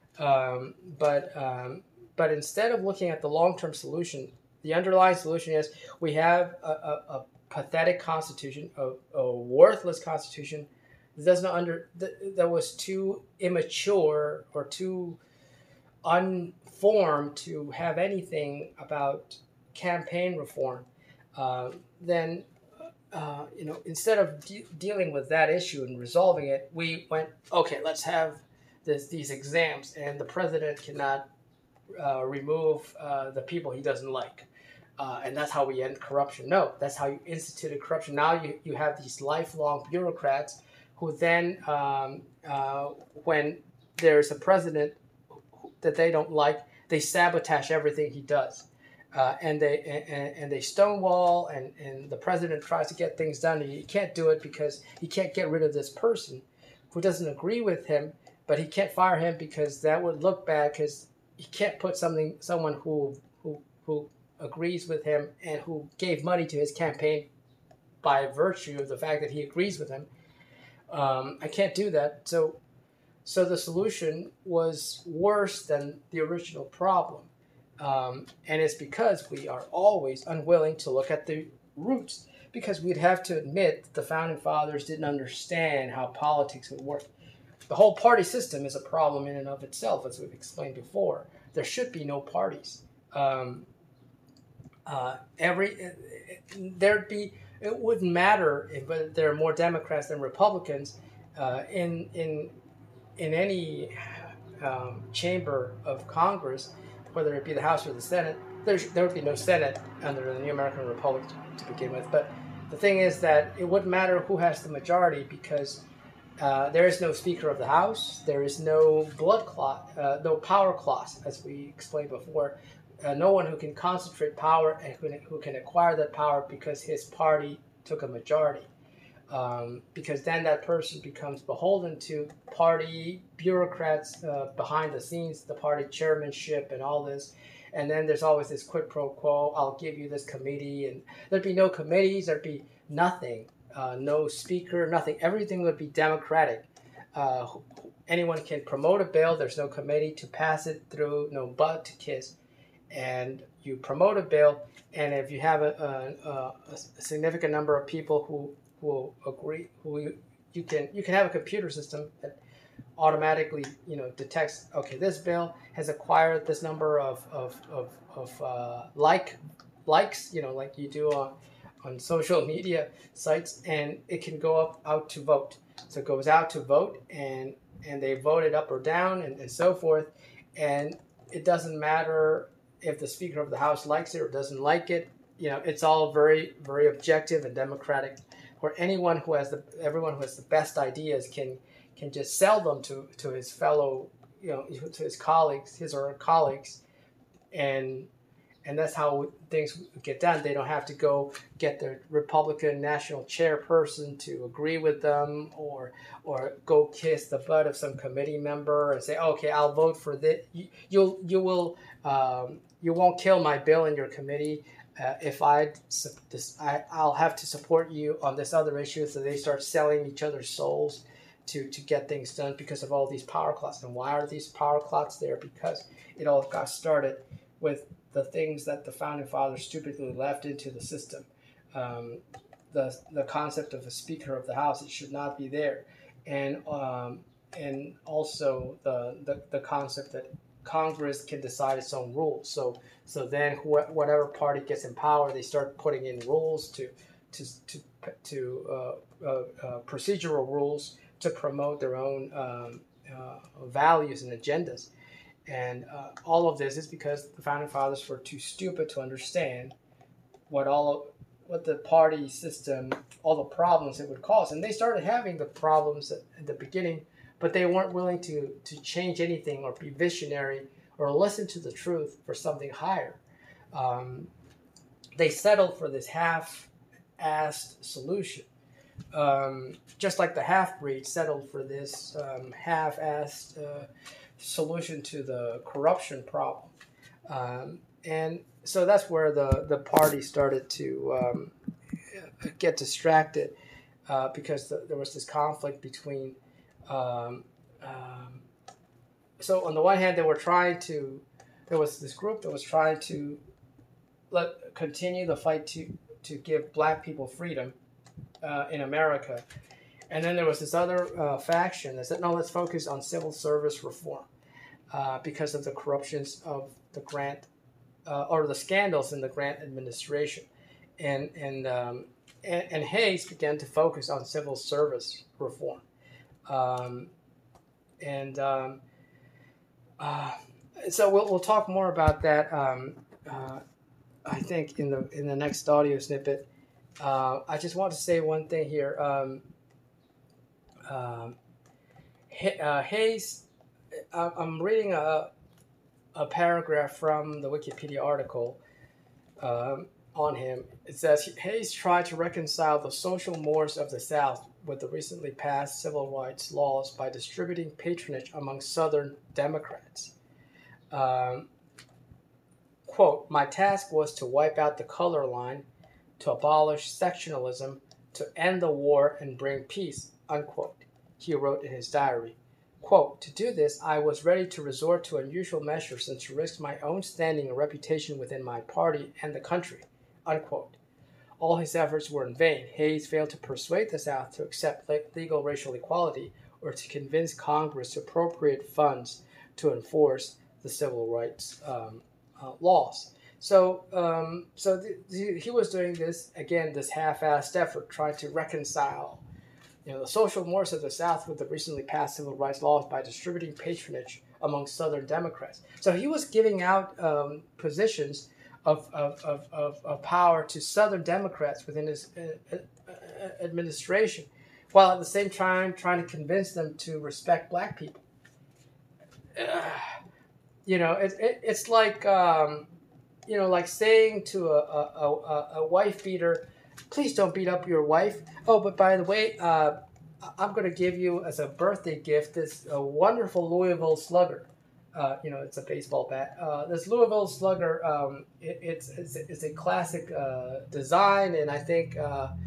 A: But instead of looking at the long-term solution, the underlying solution is we have a pathetic constitution, a worthless constitution that was too immature or too unformed to have anything about campaign reform. Then instead of dealing with that issue and resolving it, we went, okay, let's have these exams, and the president cannot remove the people he doesn't like. And that's how we end corruption. No, that's how you instituted corruption. Now you have these lifelong bureaucrats who then, when there's a president that they don't like, they sabotage everything he does. And they stonewall, and the president tries to get things done, and he can't do it because he can't get rid of this person who doesn't agree with him, but he can't fire him because that would look bad, because he can't put someone who agrees with him and who gave money to his campaign by virtue of the fact that he agrees with him. I can't do that. So the solution was worse than the original problem. And it's because we are always unwilling to look at the roots, because we'd have to admit that the Founding Fathers didn't understand how politics would work. The whole party system is a problem in and of itself, as we've explained before. There should be no parties. It wouldn't matter if there are more Democrats than Republicans in any chamber of Congress, whether it be the House or the Senate. There would be no Senate under the new American Republic to begin with. But the thing is that it wouldn't matter who has the majority, because there is no Speaker of the House. There is no blood clot, no power clause, as we explained before. No one who can concentrate power and who can acquire that power because his party took a majority. Because then that person becomes beholden to party bureaucrats behind the scenes, the party chairmanship and all this. And then there's always this quid pro quo, I'll give you this committee. And there'd be no committees, there'd be nothing. No speaker, nothing. Everything would be democratic. Anyone can promote a bill. There's no committee to pass it through, no butt to kiss. And you promote a bill, and if you have a significant number of people who will agree, you can have a computer system that automatically detects, okay, this bill has acquired this number of likes, like you do on social media sites, and it can go out to vote. So it goes out to vote, and they vote it up or down, and so forth. And it doesn't matter if the Speaker of the House likes it or doesn't like it. It's all very, very objective and democratic, where everyone who has the best ideas can just sell them to his fellow, to his colleagues, his or her colleagues, and that's how things get done. They don't have to go get the Republican national chairperson to agree with them, or go kiss the butt of some committee member and say, okay, I'll vote for this. You won't kill my bill in your committee if I'll have to support you on this other issue. So they start selling each other's souls to get things done because of all these power clots. And why are these power clots there? Because it all got started with the things that the Founding Fathers stupidly left into the system. The concept of a Speaker of the House, it should not be there. And also the concept that Congress can decide its own rules. So then whatever party gets in power, they start putting in rules to procedural rules to promote their own values and agendas. And all of this is because the founding fathers were too stupid to understand what the party system, all the problems it would cause. And they started having the problems at the beginning, but they weren't willing to change anything or be visionary or listen to the truth for something higher. They settled for this half-assed solution. Just like the half-breed settled for this half-assed solution to the corruption problem. And so that's where the party started to get distracted because there was this conflict between. So on the one hand, there was this group that was trying to continue the fight to give black people freedom in America. And then there was this other faction that said, no, let's focus on civil service reform because of the corruptions of the Grant or the scandals in the Grant administration. And Hayes began to focus on civil service reform. So we'll talk more about that. I think in the next audio snippet. I just want to say one thing here. Hayes, I'm reading a paragraph from the Wikipedia article on him. It says, Hayes tried to reconcile the social mores of the South with the recently passed civil rights laws by distributing patronage among Southern Democrats. Quote, my task was to wipe out the color line, to abolish sectionalism, to end the war and bring peace, unquote, he wrote in his diary. Quote, to do this, I was ready to resort to unusual measures and to risk my own standing and reputation within my party and the country, unquote. All his efforts were in vain. Hayes failed to persuade the South to accept legal racial equality or to convince Congress to appropriate funds to enforce the civil rights laws. So he was doing this, again, this half-assed effort, trying to reconcile the social mores of the South with the recently passed civil rights laws by distributing patronage among Southern Democrats. So he was giving out positions of power to Southern Democrats within his administration, while at the same time trying to convince them to respect black people. It's like like saying to a wife beater, please don't beat up your wife. Oh, but by the way, I'm going to give you as a birthday gift this wonderful Louisville Slugger. It's a baseball bat. This Louisville Slugger, it's a classic design, and I think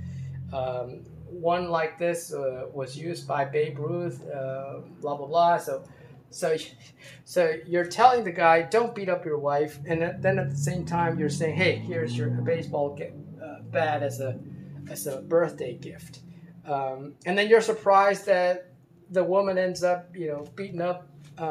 A: one like this was used by Babe Ruth. Blah blah blah. So you're telling the guy, don't beat up your wife, and then at the same time you're saying, hey, here's your baseball bat as a birthday gift, and then you're surprised that the woman ends up beaten up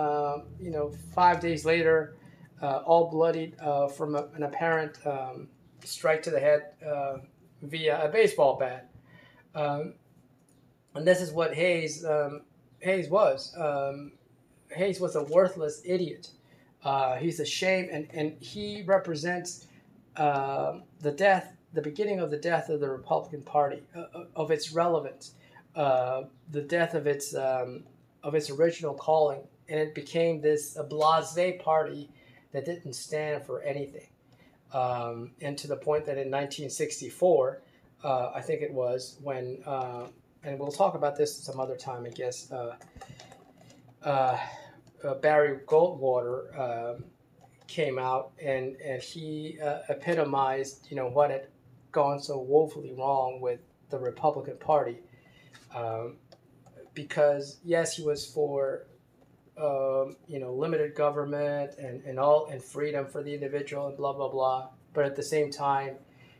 A: 5 days later, all bloodied from an apparent strike to the head via a baseball bat, and this is what Hayes was. Hayes was a worthless idiot. He's a shame, and he represents the beginning of the death of the Republican Party, of its relevance, the death of its original calling, and it became this blasé party that didn't stand for anything. And to the point that in 1964, I think it was, when, and we'll talk about this some other time, I guess, Barry Goldwater came out and he epitomized what had gone so woefully wrong with the Republican Party, because yes, he was for limited government and freedom for the individual and blah blah blah, but at the same time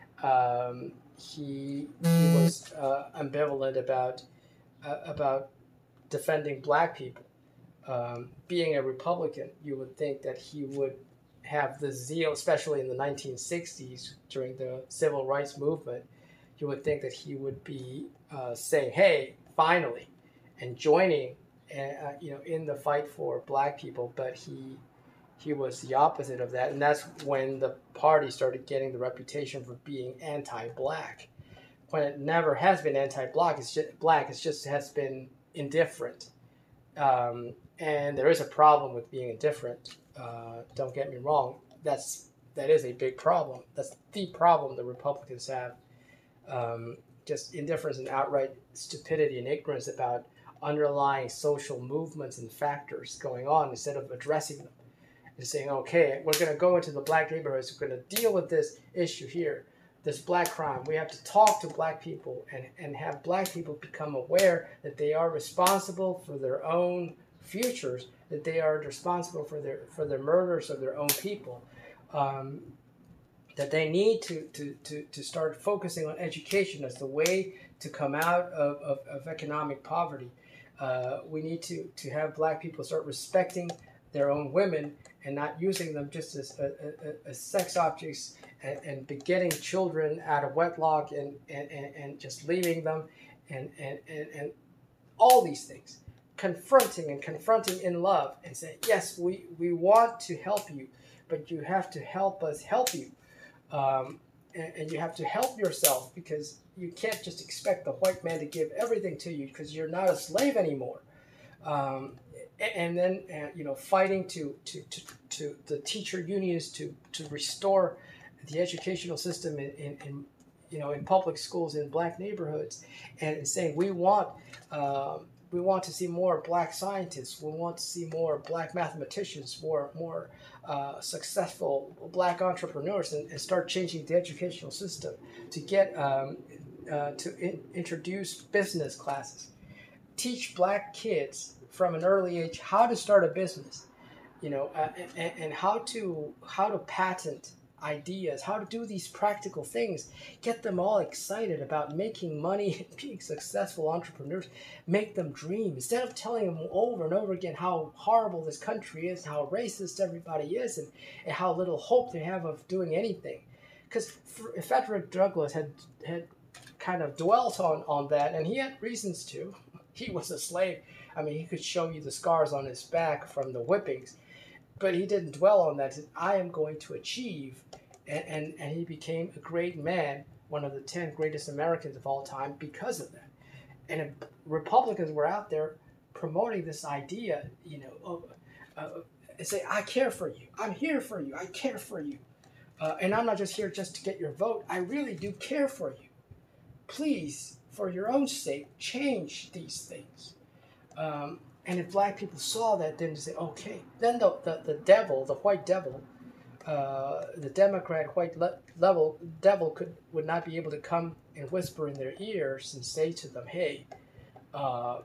A: he was ambivalent about defending black people. Being a Republican, you would think that he would have the zeal, especially in the 1960s during the civil rights movement, you would think that he would be saying, "Hey, finally," and joining, in the fight for black people. But he was the opposite of that, and that's when the party started getting the reputation for being anti-black, when it never has been anti-black. It's just black. It just has been indifferent, and there is a problem with being indifferent. Don't get me wrong. That is a big problem. That's the problem the Republicans have. Just indifference and outright stupidity and ignorance about underlying social movements and factors going on, instead of addressing them and saying, okay, we're going to go into the black neighborhoods, we're going to deal with this issue here, this black crime. We have to talk to black people and have black people become aware that they are responsible for their own futures, that they are responsible for the murders of their own people. That they need to start focusing on education as the way to come out of economic poverty. We need to have black people start respecting their own women and not using them just as sex objects, and begetting children out of wedlock, and just leaving them, and all these things. Confronting in love, and saying, yes, we want to help you, but you have to help us help you. And you have to help yourself, because you can't just expect the white man to give everything to you, because you're not a slave anymore. And then fighting to the teacher unions to restore the educational system in public schools in black neighborhoods, and saying we want to see more black scientists. We want to see more black mathematicians, more successful black entrepreneurs, and start changing the educational system to get introduce business classes, teach black kids from an early age how to start a business, and how to patent ideas, how to do these practical things, get them all excited about making money and being successful entrepreneurs, make them dream, instead of telling them over and over again how horrible this country is, how racist everybody is, and how little hope they have of doing anything. Because Frederick Douglass had kind of dwelt on that, and he had reasons to. He was a slave. I mean, he could show you the scars on his back from the whippings, but he didn't dwell on that. He said, I am going to achieve. And he became a great man, one of the 10 greatest Americans of all time, because of that. And if Republicans were out there promoting this idea, say, I care for you. I'm here for you. I care for you. And I'm not just here just to get your vote. I really do care for you. Please, for your own sake, change these things. And if black people saw that, then they say, okay. Then the devil, the white devil, the Democrat white devil would not be able to come and whisper in their ears and say to them, hey, I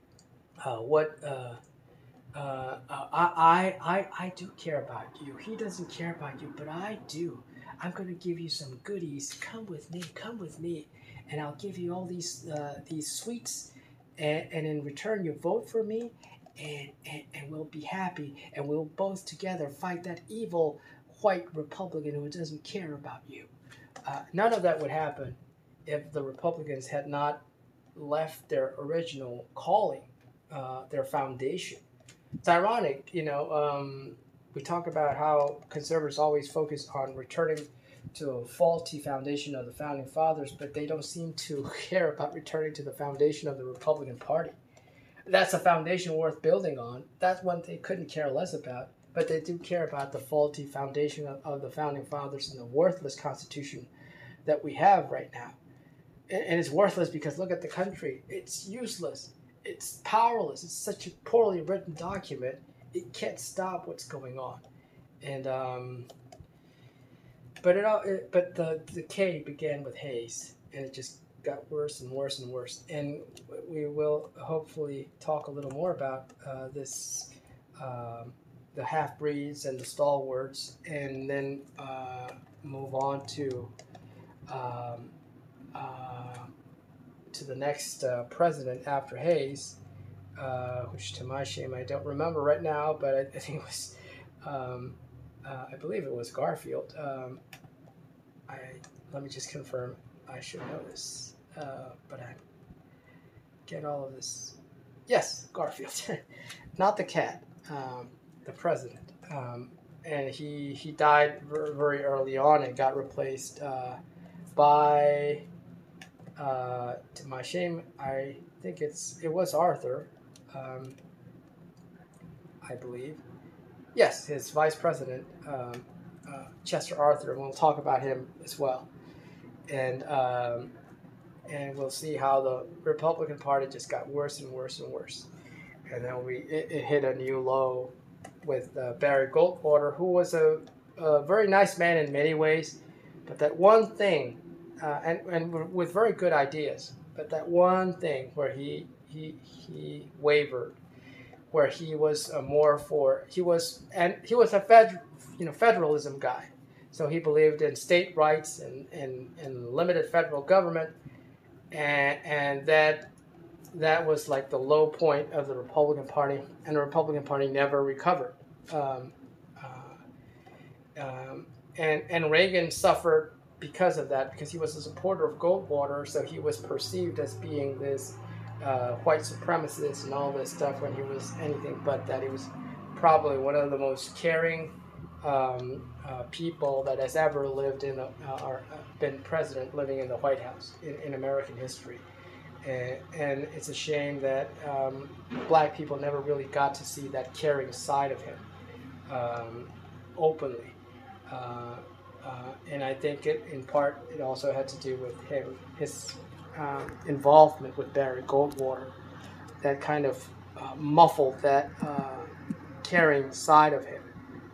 A: do care about you. He doesn't care about you, but I do. I'm going to give you some goodies. Come with me, and I'll give you all these sweets, and in return you vote for me, and we'll be happy, and we'll both together fight that evil white Republican who doesn't care about you. None of that would happen if the Republicans had not left their original calling, their foundation. It's ironic, we talk about how conservatives always focus on returning to a faulty foundation of the Founding Fathers, but they don't seem to care about returning to the foundation of the Republican Party. That's a foundation worth building on. That's one they couldn't care less about, but they do care about the faulty foundation of the Founding Fathers and the worthless Constitution that we have right now. And it's worthless because look at the country. It's useless. It's powerless. It's such a poorly written document. It can't stop what's going on. And but the decay began with Hayes, and it just got worse and worse and worse. And we will hopefully talk a little more about this, the half-breeds and the stalwarts, and then move on to the next president after Hayes, which to my shame I don't remember right now, but I think it was, I believe it was Garfield. Let me just confirm. I should know this, but I get all of this. Yes, Garfield, not the cat, the president. And he died very early on and got replaced by, to my shame, I think it was Arthur, I believe. Yes, his vice president, Chester Arthur, and we'll talk about him as well. And we'll see how the Republican Party just got worse and worse and worse. And then it hit a new low with Barry Goldwater, who was a very nice man in many ways, but that one thing, and with very good ideas, but that one thing where he wavered, where he was he was a federalism guy, so he believed in state rights and limited federal government, and that was like the low point of the Republican Party, and the Republican Party never recovered. And Reagan suffered because of that, because he was a supporter of Goldwater, so he was perceived as being this white supremacist and all this stuff when he was anything but that. He was probably one of the most caring people that has ever lived in or been president living in the White House in American history. And it's a shame that black people never really got to see that caring side of him openly. And I think in part it also had to do with his involvement with Barry Goldwater, that kind of muffled that caring side of him.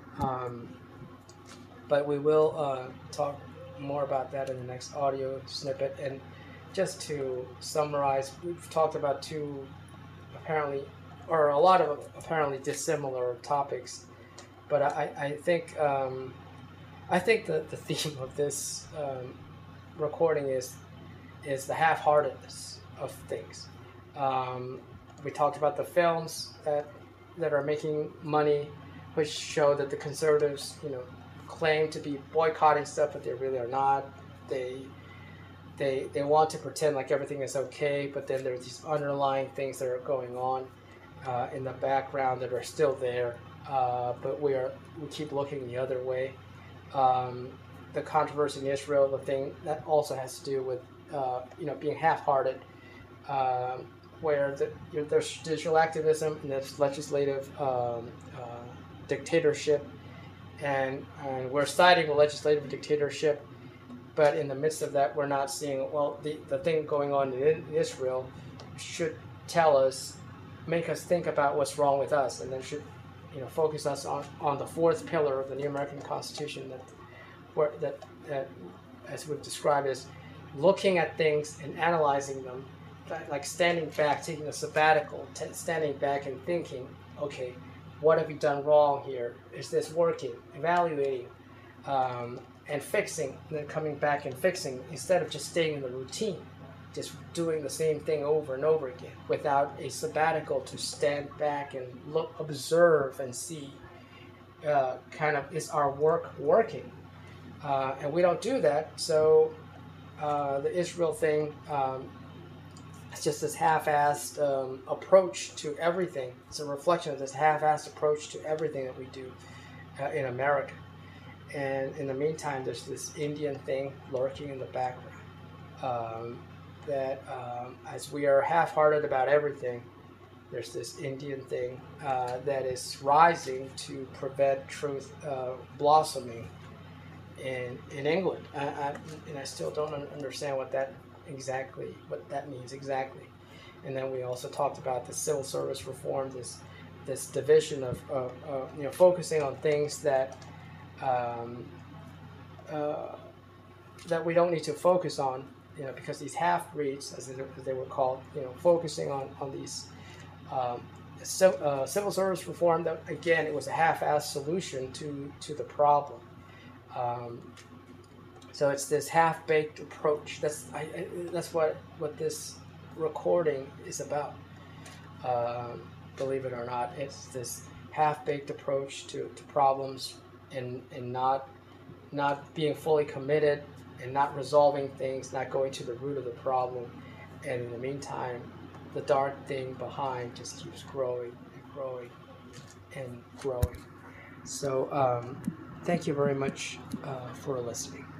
A: But we will talk more about that in the next audio snippet. And just to summarize, we've talked about a lot of apparently dissimilar topics, but I think that the theme of this recording is the half-heartedness of things. We talked about the films that are making money, which show that the conservatives, claim to be boycotting stuff, but they really are not. They want to pretend like everything is okay, but then there's these underlying things that are going on in the background that are still there. But we keep looking the other way. The controversy in Israel, the thing that also has to do with being half-hearted, where there's judicial activism and there's legislative dictatorship, and we're citing a legislative dictatorship, but in the midst of that, we're not seeing, well, the thing going on in Israel should make us think about what's wrong with us, and then should focus us on the fourth pillar of the new American Constitution that as we've described, is looking at things and analyzing them, like standing back, taking a sabbatical, standing back and thinking, okay, what have we done wrong here? Is this working? Evaluating, and fixing, and then coming back and fixing, instead of just staying in the routine, just doing the same thing over and over again without a sabbatical to stand back and observe and see, is our work working? And we don't do that, so the Israel thing, it's just this half-assed approach to everything. It's a reflection of this half-assed approach to everything that we do in America. And in the meantime, there's this Indian thing lurking in the background. As we are half-hearted about everything, there's this Indian thing that is rising to prevent truth blossoming in England. And I still don't understand what that means exactly. And then we also talked about the civil service reform, this division of focusing on things that we don't need to focus on, because these half-breeds, as they were called, focusing on these civil service reform, that again, it was a half-assed solution to the problem. So it's this half-baked approach. That's what this recording is about. Believe it or not, it's this half-baked approach to problems, and not being fully committed and not resolving things, not going to the root of the problem. And in the meantime, the dark thing behind just keeps growing and growing and growing. So thank you very much for listening.